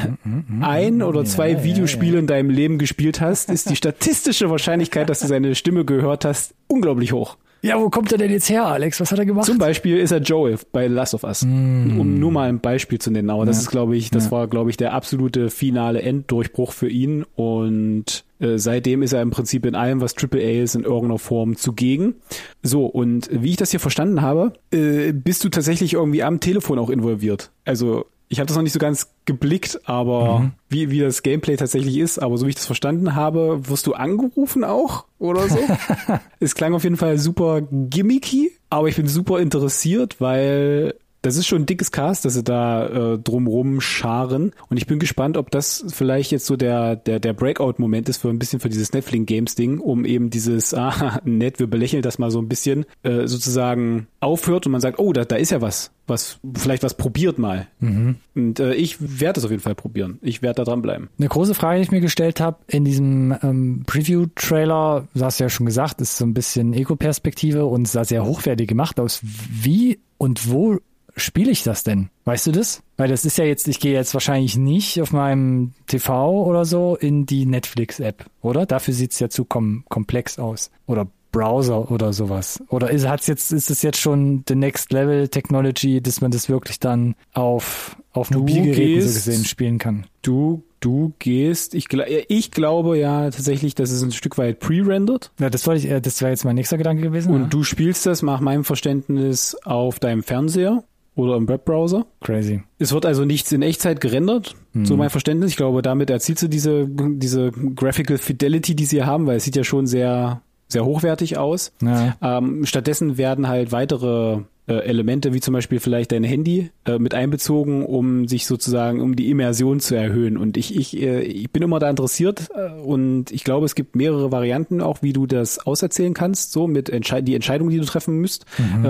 ein oder zwei Videospiele in deinem Leben gespielt hast, ist die statistische Wahrscheinlichkeit, dass du seine Stimme gehört hast, unglaublich hoch. Ja, wo kommt er denn jetzt her, Alex? Was hat er gemacht? Zum Beispiel ist er Joel bei Last of Us, um nur mal ein Beispiel zu nennen. Aber das ist, glaube ich, war, glaube ich, der absolute finale Enddurchbruch für ihn. Und seitdem ist er im Prinzip in allem, was AAA ist, in irgendeiner Form zugegen. So, und wie ich das hier verstanden habe, bist du tatsächlich irgendwie am Telefon auch involviert. Also ich habe das noch nicht so ganz geblickt, aber wie das Gameplay tatsächlich ist, aber so wie ich das verstanden habe, wirst du angerufen auch oder so. Es klang auf jeden Fall super gimmicky, aber ich bin super interessiert, weil das ist schon ein dickes Cast, dass sie da drumrum scharen. Und ich bin gespannt, ob das vielleicht jetzt so der Breakout-Moment ist für ein bisschen für dieses Netflix-Games-Ding, um eben dieses, nett, wir belächeln das mal so ein bisschen, sozusagen aufhört und man sagt, oh, da ist ja was vielleicht was probiert mal. Und ich werde es auf jeden Fall probieren. Ich werde da dranbleiben. Eine große Frage, die ich mir gestellt habe, in diesem Preview-Trailer, du hast ja schon gesagt, ist so ein bisschen Ego-Perspektive und sah sehr hochwertig gemacht aus. Wie und wo spiele ich das denn? Weißt du das? Weil das ist ja jetzt, ich gehe jetzt wahrscheinlich nicht auf meinem TV oder so in die Netflix-App, oder? Dafür sieht es ja zu komplex aus. Oder Browser oder sowas. Oder ist es jetzt schon the next level Technology, dass man das wirklich dann auf Mobilgeräten so gesehen spielen kann? Du gehst, ich glaube ja tatsächlich, dass es ein Stück weit pre-rendert. Ja, das wäre jetzt mein nächster Gedanke gewesen. Und du spielst das nach meinem Verständnis auf deinem Fernseher oder im Webbrowser. Crazy. Es wird also nichts in Echtzeit gerendert, so mein Verständnis. Ich glaube, damit erzielst du diese Graphical Fidelity, die sie haben, weil es sieht ja schon sehr, sehr hochwertig aus. Ja. Stattdessen werden halt weitere Elemente, wie zum Beispiel vielleicht dein Handy, mit einbezogen, um sich sozusagen, um die Immersion zu erhöhen. Und ich bin immer da interessiert und ich glaube, es gibt mehrere Varianten auch, wie du das auserzählen kannst, so mit die Entscheidung, die du treffen musst.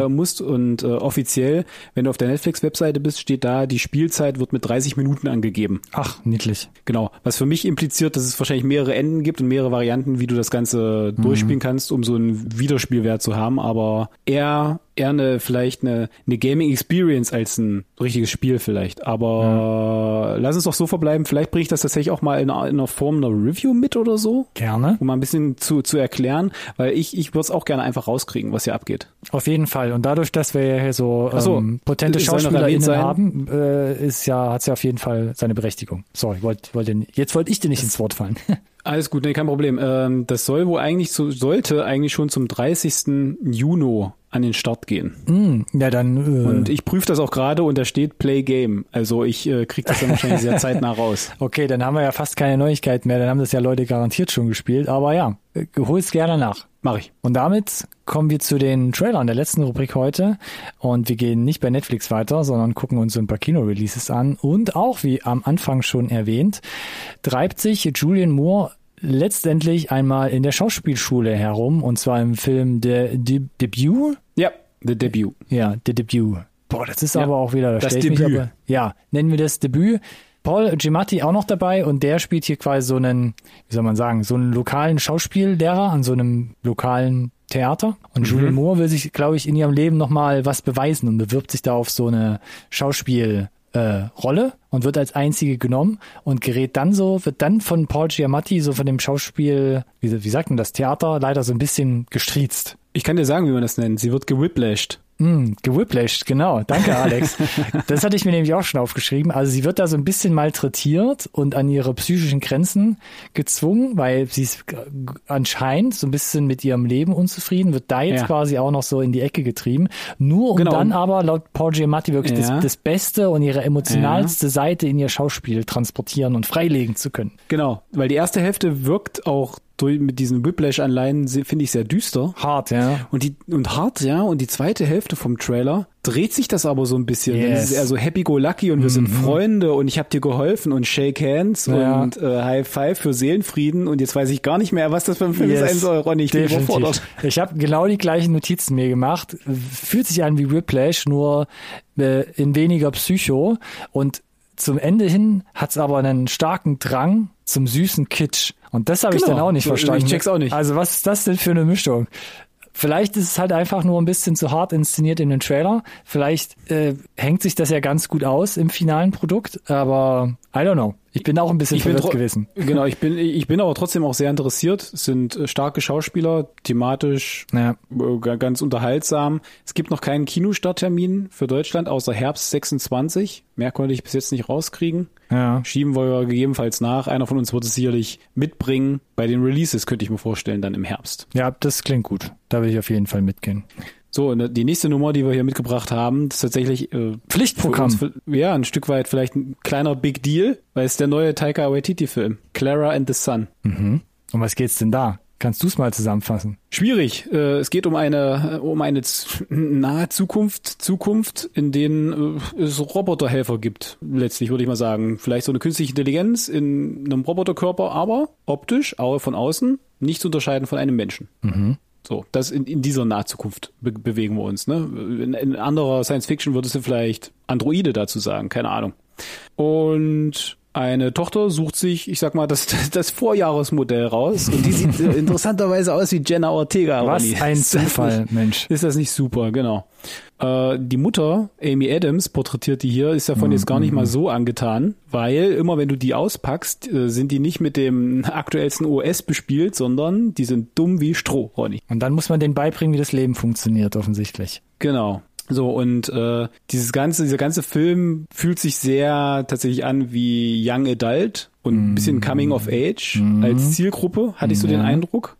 Und offiziell, wenn du auf der Netflix-Webseite bist, steht da, die Spielzeit wird mit 30 Minuten angegeben. Ach, niedlich. Genau. Was für mich impliziert, dass es wahrscheinlich mehrere Enden gibt und mehrere Varianten, wie du das Ganze durchspielen kannst, um so einen Wiederspielwert zu haben, aber eher vielleicht eine Gaming Experience als ein richtiges Spiel vielleicht. Aber lass uns doch so verbleiben. Vielleicht bringe ich das tatsächlich auch mal in einer Form einer Review mit oder so. Gerne. Um mal ein bisschen zu erklären, weil ich würde es auch gerne einfach rauskriegen, was hier abgeht. Auf jeden Fall. Und dadurch, dass wir ja hier so potente SchauspielerInnen haben, hat es ja auf jeden Fall seine Berechtigung. Sorry, jetzt wollte ich dir nicht ins Wort fallen. Alles gut, nee, kein Problem. Das sollte eigentlich schon zum 30. Juni an den Start gehen. Ja, dann. Und ich prüfe das auch gerade und da steht Play Game. Also ich kriege das dann wahrscheinlich sehr zeitnah raus. Okay, dann haben wir ja fast keine Neuigkeiten mehr. Dann haben das ja Leute garantiert schon gespielt. Aber ja, hol's gerne nach. Mach ich. Und damit kommen wir zu den Trailern der letzten Rubrik heute. Und wir gehen nicht bei Netflix weiter, sondern gucken uns so ein paar Kino-Releases an. Und auch, wie am Anfang schon erwähnt, treibt sich Julianne Moore letztendlich einmal in der Schauspielschule herum, und zwar im Film The Debut. Ja, The Debut. Ja, The Debut. Boah, das ist aber auch wieder, das Debüt. Nennen wir das Debüt. Paul Giamatti auch noch dabei und der spielt hier quasi so einen, wie soll man sagen, so einen lokalen Schauspiellehrer an so einem lokalen Theater. Und Julianne Moore will sich, glaube ich, in ihrem Leben nochmal was beweisen und bewirbt sich da auf so eine Rolle und wird als einzige genommen und wird dann von Paul Giamatti, so von dem Schauspiel, wie sagt man das, Theater, leider so ein bisschen gestriezt. Ich kann dir sagen, wie man das nennt. Sie wird gewhiplashed. Gewhiplashed, genau. Danke, Alex. Das hatte ich mir nämlich auch schon aufgeschrieben. Also sie wird da so ein bisschen malträtiert und an ihre psychischen Grenzen gezwungen, weil sie ist anscheinend so ein bisschen mit ihrem Leben unzufrieden, wird da jetzt quasi auch noch so in die Ecke getrieben. Nur um dann aber laut Paul Giamatti wirklich das Beste und ihre emotionalste Seite in ihr Schauspiel transportieren und freilegen zu können. Genau, weil die erste Hälfte wirkt auch mit diesen Whiplash-Anleihen, finde ich, sehr düster. Hart, ja. Und die zweite Hälfte vom Trailer dreht sich das aber so ein bisschen. Yes. Es ist eher so happy-go-lucky und wir sind Freunde und ich habe dir geholfen und shake hands und High Five für Seelenfrieden und jetzt weiß ich gar nicht mehr, was das für ein Film sein soll, Ronny. Ich bin überfordert. Ich habe genau die gleichen Notizen mir gemacht. Fühlt sich an wie Whiplash, nur in weniger Psycho, und zum Ende hin hat's aber einen starken Drang zum süßen Kitsch. Und das habe ich dann auch nicht verstanden. Ich check's auch nicht. Also was ist das denn für eine Mischung? Vielleicht ist es halt einfach nur ein bisschen zu hart inszeniert in den Trailer. Vielleicht hängt sich das ja ganz gut aus im finalen Produkt, aber I don't know. Ich bin auch ein bisschen verwirrt gewesen. Genau, ich bin aber trotzdem auch sehr interessiert. Es sind starke Schauspieler, thematisch ganz unterhaltsam. Es gibt noch keinen Kinostarttermin für Deutschland, außer Herbst 26. Mehr konnte ich bis jetzt nicht rauskriegen. Ja. Schieben wir gegebenenfalls nach. Einer von uns wird es sicherlich mitbringen. Bei den Releases könnte ich mir vorstellen, dann im Herbst. Ja, das klingt gut. Da will ich auf jeden Fall mitgehen. So, und die nächste Nummer, die wir hier mitgebracht haben, ist tatsächlich Pflichtprogramm. Ein Stück weit vielleicht ein kleiner Big Deal, weil es der neue Taika Waititi-Film, Clara and the Sun. Mhm. Um was geht's denn da? Kannst du es mal zusammenfassen? Schwierig. Es geht um eine nahe Zukunft, in denen es Roboterhelfer gibt. Letztlich würde ich mal sagen, vielleicht so eine künstliche Intelligenz in einem Roboterkörper, aber optisch, auch von außen, nicht zu unterscheiden von einem Menschen. Mhm. So, das in dieser Nahzukunft bewegen wir uns. Ne? In anderer Science-Fiction würdest du vielleicht Androide dazu sagen, keine Ahnung. Und eine Tochter sucht sich, ich sag mal, das Vorjahresmodell raus. Und die sieht interessanterweise aus wie Jenna Ortega. Was ein Zufall, Mensch. Ist das nicht super, genau. Die Mutter, Amy Adams, porträtiert die hier, ist davon jetzt gar nicht mal so angetan, weil immer wenn du die auspackst, sind die nicht mit dem aktuellsten OS bespielt, sondern die sind dumm wie Stroh, Ronny. Und dann muss man denen beibringen, wie das Leben funktioniert, offensichtlich. Genau. So, und dieser ganze Film fühlt sich sehr tatsächlich an wie Young Adult und ein bisschen Coming of Age als Zielgruppe, hatte ich so den Eindruck.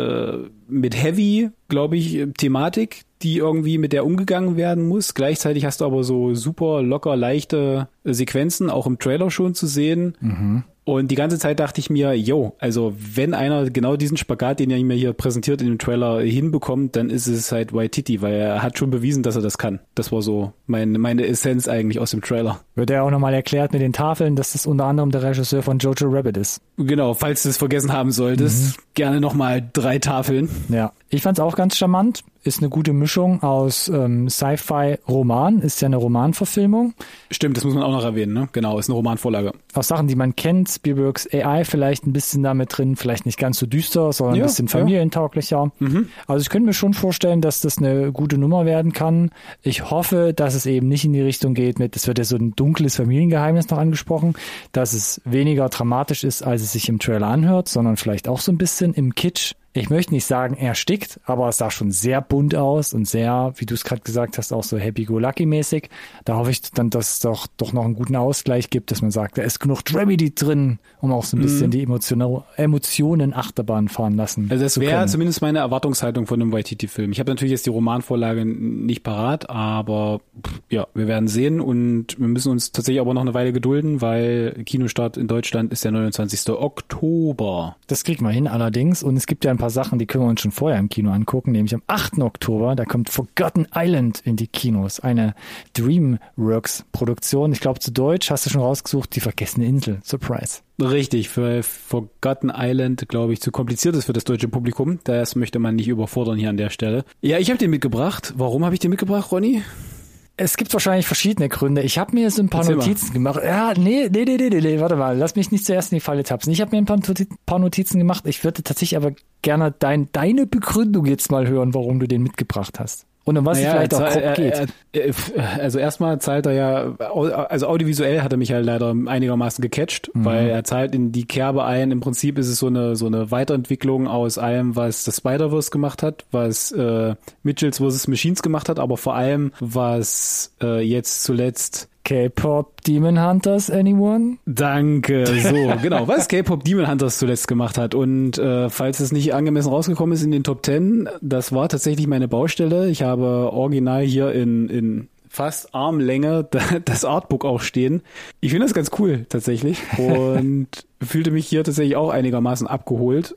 Mit Heavy, glaube ich, Thematik, die irgendwie mit der umgegangen werden muss. Gleichzeitig hast du aber so super locker, leichte Sequenzen, auch im Trailer schon zu sehen. Mhm. Und die ganze Zeit dachte ich mir, also wenn einer genau diesen Spagat, den er mir hier präsentiert in dem Trailer, hinbekommt, dann ist es halt Waititi, weil er hat schon bewiesen, dass er das kann. Das war so meine Essenz eigentlich aus dem Trailer. Wird ja auch nochmal erklärt mit den Tafeln, dass das unter anderem der Regisseur von Jojo Rabbit ist. Genau, falls du es vergessen haben solltest, gerne nochmal 3 Tafeln. Ja, ich fand's auch ganz charmant. Ist eine gute Mischung aus Sci-Fi-Roman, ist ja eine Romanverfilmung. Stimmt, das muss man auch noch erwähnen, ne? Genau, ist eine Romanvorlage. Aus Sachen, die man kennt, Spielbergs AI vielleicht ein bisschen damit drin, vielleicht nicht ganz so düster, sondern ein bisschen familientauglicher. Mhm. Also ich könnte mir schon vorstellen, dass das eine gute Nummer werden kann. Ich hoffe, dass es eben nicht in die Richtung geht mit, es wird ja so ein dunkles Familiengeheimnis noch angesprochen, dass es weniger dramatisch ist, als es sich im Trailer anhört, sondern vielleicht auch so ein bisschen im Kitsch. Ich möchte nicht sagen, erstickt, aber es sah schon sehr bunt aus und sehr, wie du es gerade gesagt hast, auch so happy-go-lucky-mäßig. Da hoffe ich dann, dass es doch noch einen guten Ausgleich gibt, dass man sagt, da ist genug Dramedy drin, um auch so ein bisschen die Emotionen Achterbahn fahren lassen. Also das wäre zumindest meine Erwartungshaltung von einem Waititi-Film. Ich habe natürlich jetzt die Romanvorlage nicht parat, aber ja, wir werden sehen und wir müssen uns tatsächlich aber noch eine Weile gedulden, weil Kinostart in Deutschland ist der 29. Oktober. Das kriegt man hin allerdings und es gibt ja ein paar Sachen, die können wir uns schon vorher im Kino angucken, nämlich am 8. Oktober, da kommt Forgotten Island in die Kinos, eine DreamWorks-Produktion. Ich glaube zu Deutsch hast du schon rausgesucht, die vergessene Insel. Surprise. Richtig, für Forgotten Island, glaube ich, zu kompliziert ist für das deutsche Publikum. Das möchte man nicht überfordern hier an der Stelle. Ja, ich habe den mitgebracht. Warum habe ich den mitgebracht, Ronny? Es gibt wahrscheinlich verschiedene Gründe. Ich habe mir so ein paar Notizen gemacht. Ja, nee, warte mal. Lass mich nicht zuerst in die Falle tapsen. Ich habe mir ein paar Notizen gemacht. Ich würde tatsächlich aber gerne deine Begründung jetzt mal hören, warum du den mitgebracht hast. Und um was es vielleicht auch grob geht. Also erstmal zahlt er ja, also audiovisuell hat er mich ja leider einigermaßen gecatcht, weil er zahlt in die Kerbe ein. Im Prinzip ist es so eine Weiterentwicklung aus allem, was das Spider-Verse gemacht hat, was Mitchells vs. Machines gemacht hat, aber vor allem, was jetzt zuletzt K-Pop Demon Hunters, anyone? Danke, so, genau, was K-Pop Demon Hunters zuletzt gemacht hat. Und falls es nicht angemessen rausgekommen ist in den Top 10, das war tatsächlich meine Baustelle. Ich habe original hier in fast Armlänge das Artbook auch stehen. Ich finde das ganz cool, tatsächlich. Und fühlte mich hier tatsächlich auch einigermaßen abgeholt.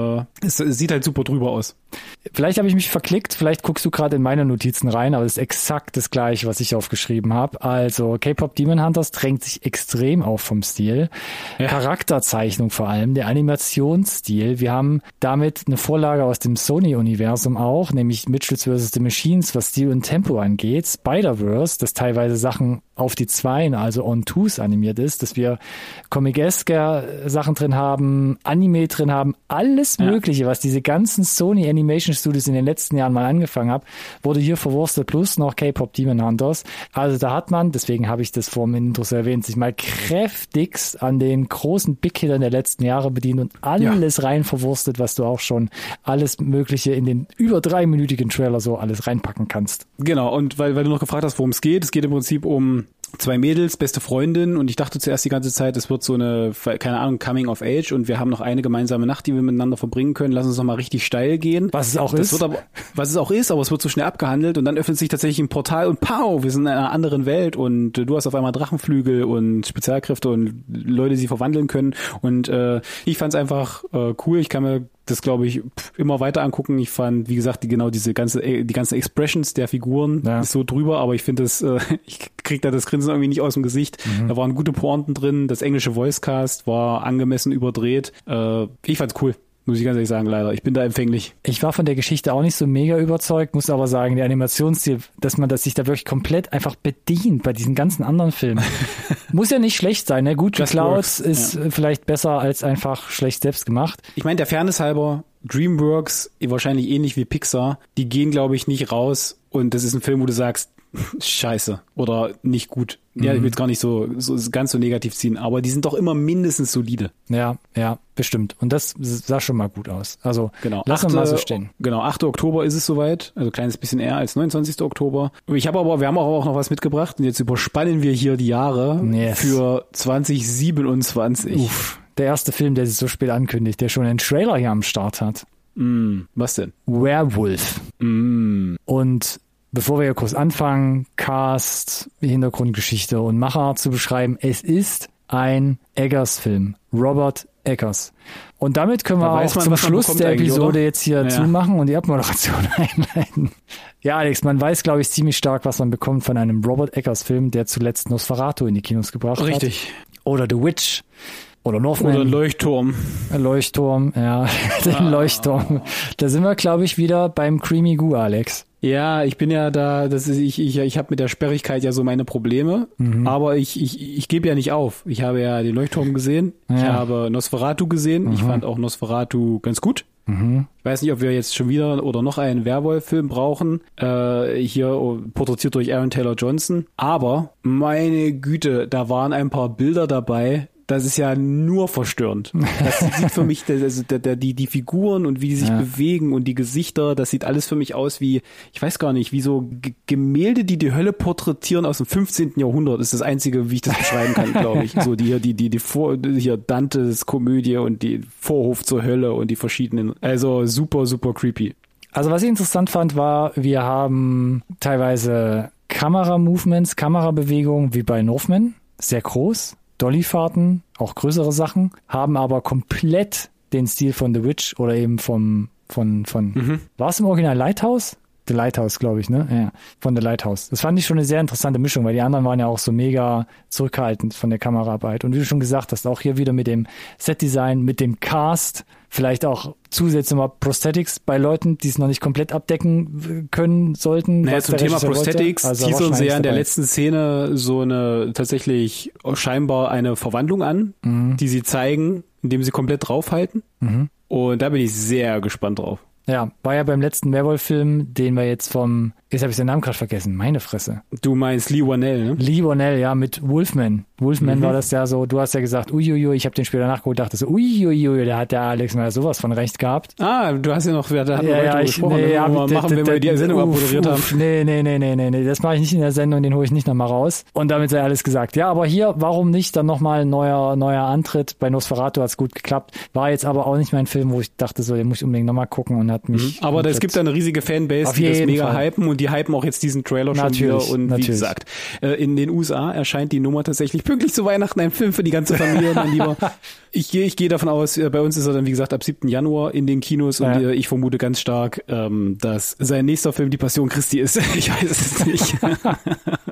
Es sieht halt super drüber aus. Vielleicht habe ich mich verklickt, vielleicht guckst du gerade in meine Notizen rein, aber es ist exakt das gleiche, was ich aufgeschrieben habe. Also K-Pop Demon Hunters drängt sich extrem auf vom Stil. Ja. Charakterzeichnung vor allem, der Animationsstil. Wir haben damit eine Vorlage aus dem Sony-Universum auch, nämlich Mitchells vs. The Machines, was Stil und Tempo angeht. Spider-Verse, das teilweise Sachen auf die Zweien, also on Twos animiert ist, dass wir Comic-esque Sachen drin haben, Anime drin haben, alles Mögliche, was diese ganzen Sony Animation Studios in den letzten Jahren mal angefangen haben, wurde hier verwurstet, plus noch K-Pop Demon Hunters. Also da hat man, deswegen habe ich das vor dem Intro erwähnt, sich mal kräftigst an den großen Big-Hittern der letzten Jahre bedient und alles rein verwurstet, was du auch schon alles Mögliche in den über 3-minütigen Trailer so alles reinpacken kannst. Genau, und weil du noch gefragt hast, worum es geht im Prinzip um 2 Mädels, beste Freundin, und ich dachte zuerst die ganze Zeit, es wird so eine, keine Ahnung, Coming of Age und wir haben noch eine gemeinsame Nacht, die wir miteinander verbringen können. Lass uns noch mal richtig steil gehen. Was es auch ist, aber es wird so schnell abgehandelt und dann öffnet sich tatsächlich ein Portal und pow, wir sind in einer anderen Welt und du hast auf einmal Drachenflügel und Spezialkräfte und Leute, die sie verwandeln können und ich fand's einfach cool. Ich kann mir das, glaube ich, immer weiter angucken. Ich fand, wie gesagt, die ganzen Expressions der Figuren ist so drüber, aber ich finde das, ich krieg da das Grinsen irgendwie nicht aus dem Gesicht. Da waren gute Pointen drin, das englische Voicecast war angemessen überdreht. Ich fand's cool. Muss ich ganz ehrlich sagen, leider. Ich bin da empfänglich. Ich war von der Geschichte auch nicht so mega überzeugt, muss aber sagen, der Animationsstil, dass man das sich da wirklich komplett einfach bedient bei diesen ganzen anderen Filmen. Muss ja nicht schlecht sein, ne? Gut geklaut ist vielleicht besser als einfach schlecht selbst gemacht. Ich meine, der Fairness halber, DreamWorks, wahrscheinlich ähnlich wie Pixar, die gehen, glaube ich, nicht raus und das ist ein Film, wo du sagst, scheiße oder nicht gut. Ja, ich will es gar nicht so ganz so negativ ziehen, aber die sind doch immer mindestens solide. Ja, bestimmt. Und das sah schon mal gut aus. Also genau. Lass uns mal so stehen. Genau, 8. Oktober ist es soweit, also ein kleines bisschen eher als 29. Oktober. Wir haben aber auch noch was mitgebracht und jetzt überspannen wir hier die Jahre für 2027. Uff, der erste Film, der sich so spät ankündigt, der schon einen Trailer hier am Start hat. Was denn? Werewolf. Und bevor wir hier kurz anfangen, Cast, Hintergrundgeschichte und Machart zu beschreiben, es ist ein Eggers-Film. Robert Eggers. Und damit können wir auch zum Schluss der Episode jetzt hier zumachen und die Abmoderation einleiten. Ja, Alex, man weiß, glaube ich, ziemlich stark, was man bekommt von einem Robert Eggers-Film, der zuletzt Nosferatu in die Kinos gebracht hat. Richtig. Oder The Witch. Oder Northman. Oder Leuchtturm. Leuchtturm, ja. Den Leuchtturm. Da sind wir, glaube ich, wieder beim Creamy Goo, Alex. Ja, ich bin ja da, ich habe mit der Sperrigkeit ja so meine Probleme, aber ich gebe ja nicht auf. Ich habe ja den Leuchtturm gesehen, ich habe Nosferatu gesehen, ich fand auch Nosferatu ganz gut. Ich weiß nicht, ob wir jetzt schon wieder oder noch einen Werwolf-Film brauchen, hier porträtiert durch Aaron Taylor Johnson, aber meine Güte, da waren ein paar Bilder dabei. Das ist ja nur verstörend. Das sieht für mich, die Figuren und wie die sich bewegen und die Gesichter, das sieht alles für mich aus wie, ich weiß gar nicht, wie so Gemälde, die Hölle porträtieren aus dem 15. Jahrhundert, ist das einzige, wie ich das beschreiben kann, glaube ich. So hier Dantes Komödie und die Vorhof zur Hölle und die verschiedenen, also super, super creepy. Also was ich interessant fand, war, wir haben teilweise Kameramovements, Kamerabewegungen wie bei Northman, sehr groß. Dollyfahrten, auch größere Sachen, haben aber komplett den Stil von The Witch oder eben von war es im Original Lighthouse? The Lighthouse, glaube ich, ne? Ja, von The Lighthouse. Das fand ich schon eine sehr interessante Mischung, weil die anderen waren ja auch so mega zurückhaltend von der Kameraarbeit. Und wie du schon gesagt hast, auch hier wieder mit dem Setdesign, mit dem Cast, vielleicht auch zusätzlich mal Prosthetics bei Leuten, die es noch nicht komplett abdecken können sollten. Naja, zum Thema Prosthetics teasern sie ja in der letzten Szene so eine tatsächlich scheinbar eine Verwandlung an, die sie zeigen, indem sie komplett draufhalten. Und da bin ich sehr gespannt drauf. Ja, war ja beim letzten Werwolf-Film, den wir jetzt jetzt habe ich den Namen gerade vergessen, meine Fresse. Du meinst Lee Whannell, ne? Lee Whannell, ja, mit Wolfman. Wolfman war das ja so, du hast ja gesagt, uiuiui, ich habe den später nachgeholt, dachte so, uiuiui, da hat der Alex mal sowas von recht gehabt. Ah, du hast ja noch, da hatten wir heute gesprochen, wenn wir die Sendung abmoderiert haben. Nee, das mache ich nicht in der Sendung, den hole ich nicht nochmal raus. Und damit sei alles gesagt. Ja, aber hier, warum nicht dann nochmal ein neuer Antritt? Bei Nosferatu hat's gut geklappt. War jetzt aber auch nicht mein Film, wo ich dachte so, den muss ich unbedingt nochmal gucken und hat mich... Aber es gibt da eine riesige Fanbase, die das mega hypen und die hypen auch jetzt diesen Trailer schon wieder. Und wie gesagt, in den USA erscheint die Nummer tatsächlich pünktlich zu Weihnachten, ein Film für die ganze Familie, mein Lieber. Ich gehe davon aus, bei uns ist er dann, wie gesagt, ab 7. Januar in den Kinos und ich vermute ganz stark, dass sein nächster Film die Passion Christi ist. Ich weiß es nicht.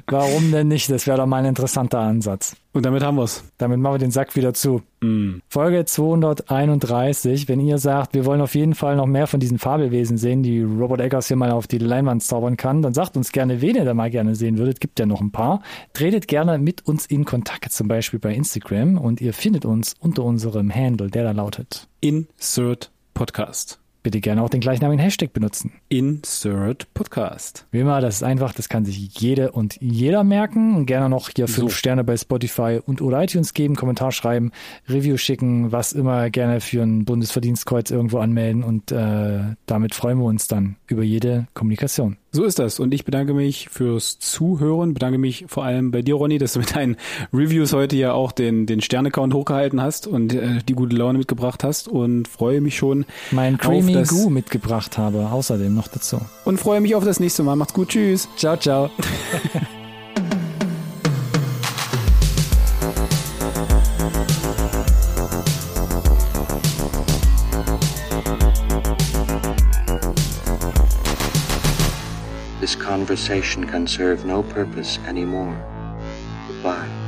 Warum denn nicht? Das wäre doch mal ein interessanter Ansatz. Und damit haben wir's. Damit machen wir den Sack wieder zu. Folge 231. Wenn ihr sagt, wir wollen auf jeden Fall noch mehr von diesen Fabelwesen sehen, die Robert Eggers hier mal auf die Leinwand zaubern kann, dann sagt uns gerne, wen ihr da mal gerne sehen würdet. Gibt ja noch ein paar. Tretet gerne mit uns in Kontakt, zum Beispiel bei Instagram. Und ihr findet uns unter unserem Handle, der da lautet Insert Podcast. Bitte gerne auch den gleichnamigen Hashtag benutzen. Insert Podcast. Wie immer, das ist einfach, das kann sich jede und jeder merken. Und gerne noch hier 5 Sterne bei Spotify und oder iTunes geben, Kommentar schreiben, Review schicken, was immer, gerne für ein Bundesverdienstkreuz irgendwo anmelden. Und damit freuen wir uns dann über jede Kommunikation. So ist das. Und ich bedanke mich fürs Zuhören. Bedanke mich vor allem bei dir, Ronny, dass du mit deinen Reviews heute ja auch den Sterne-Count hochgehalten hast und die gute Laune mitgebracht hast. Und freue mich schon mein Creamy Goo mitgebracht habe, außerdem noch dazu. Und freue mich auf das nächste Mal. Macht's gut. Tschüss. Ciao, ciao. This conversation can serve no purpose anymore. Goodbye.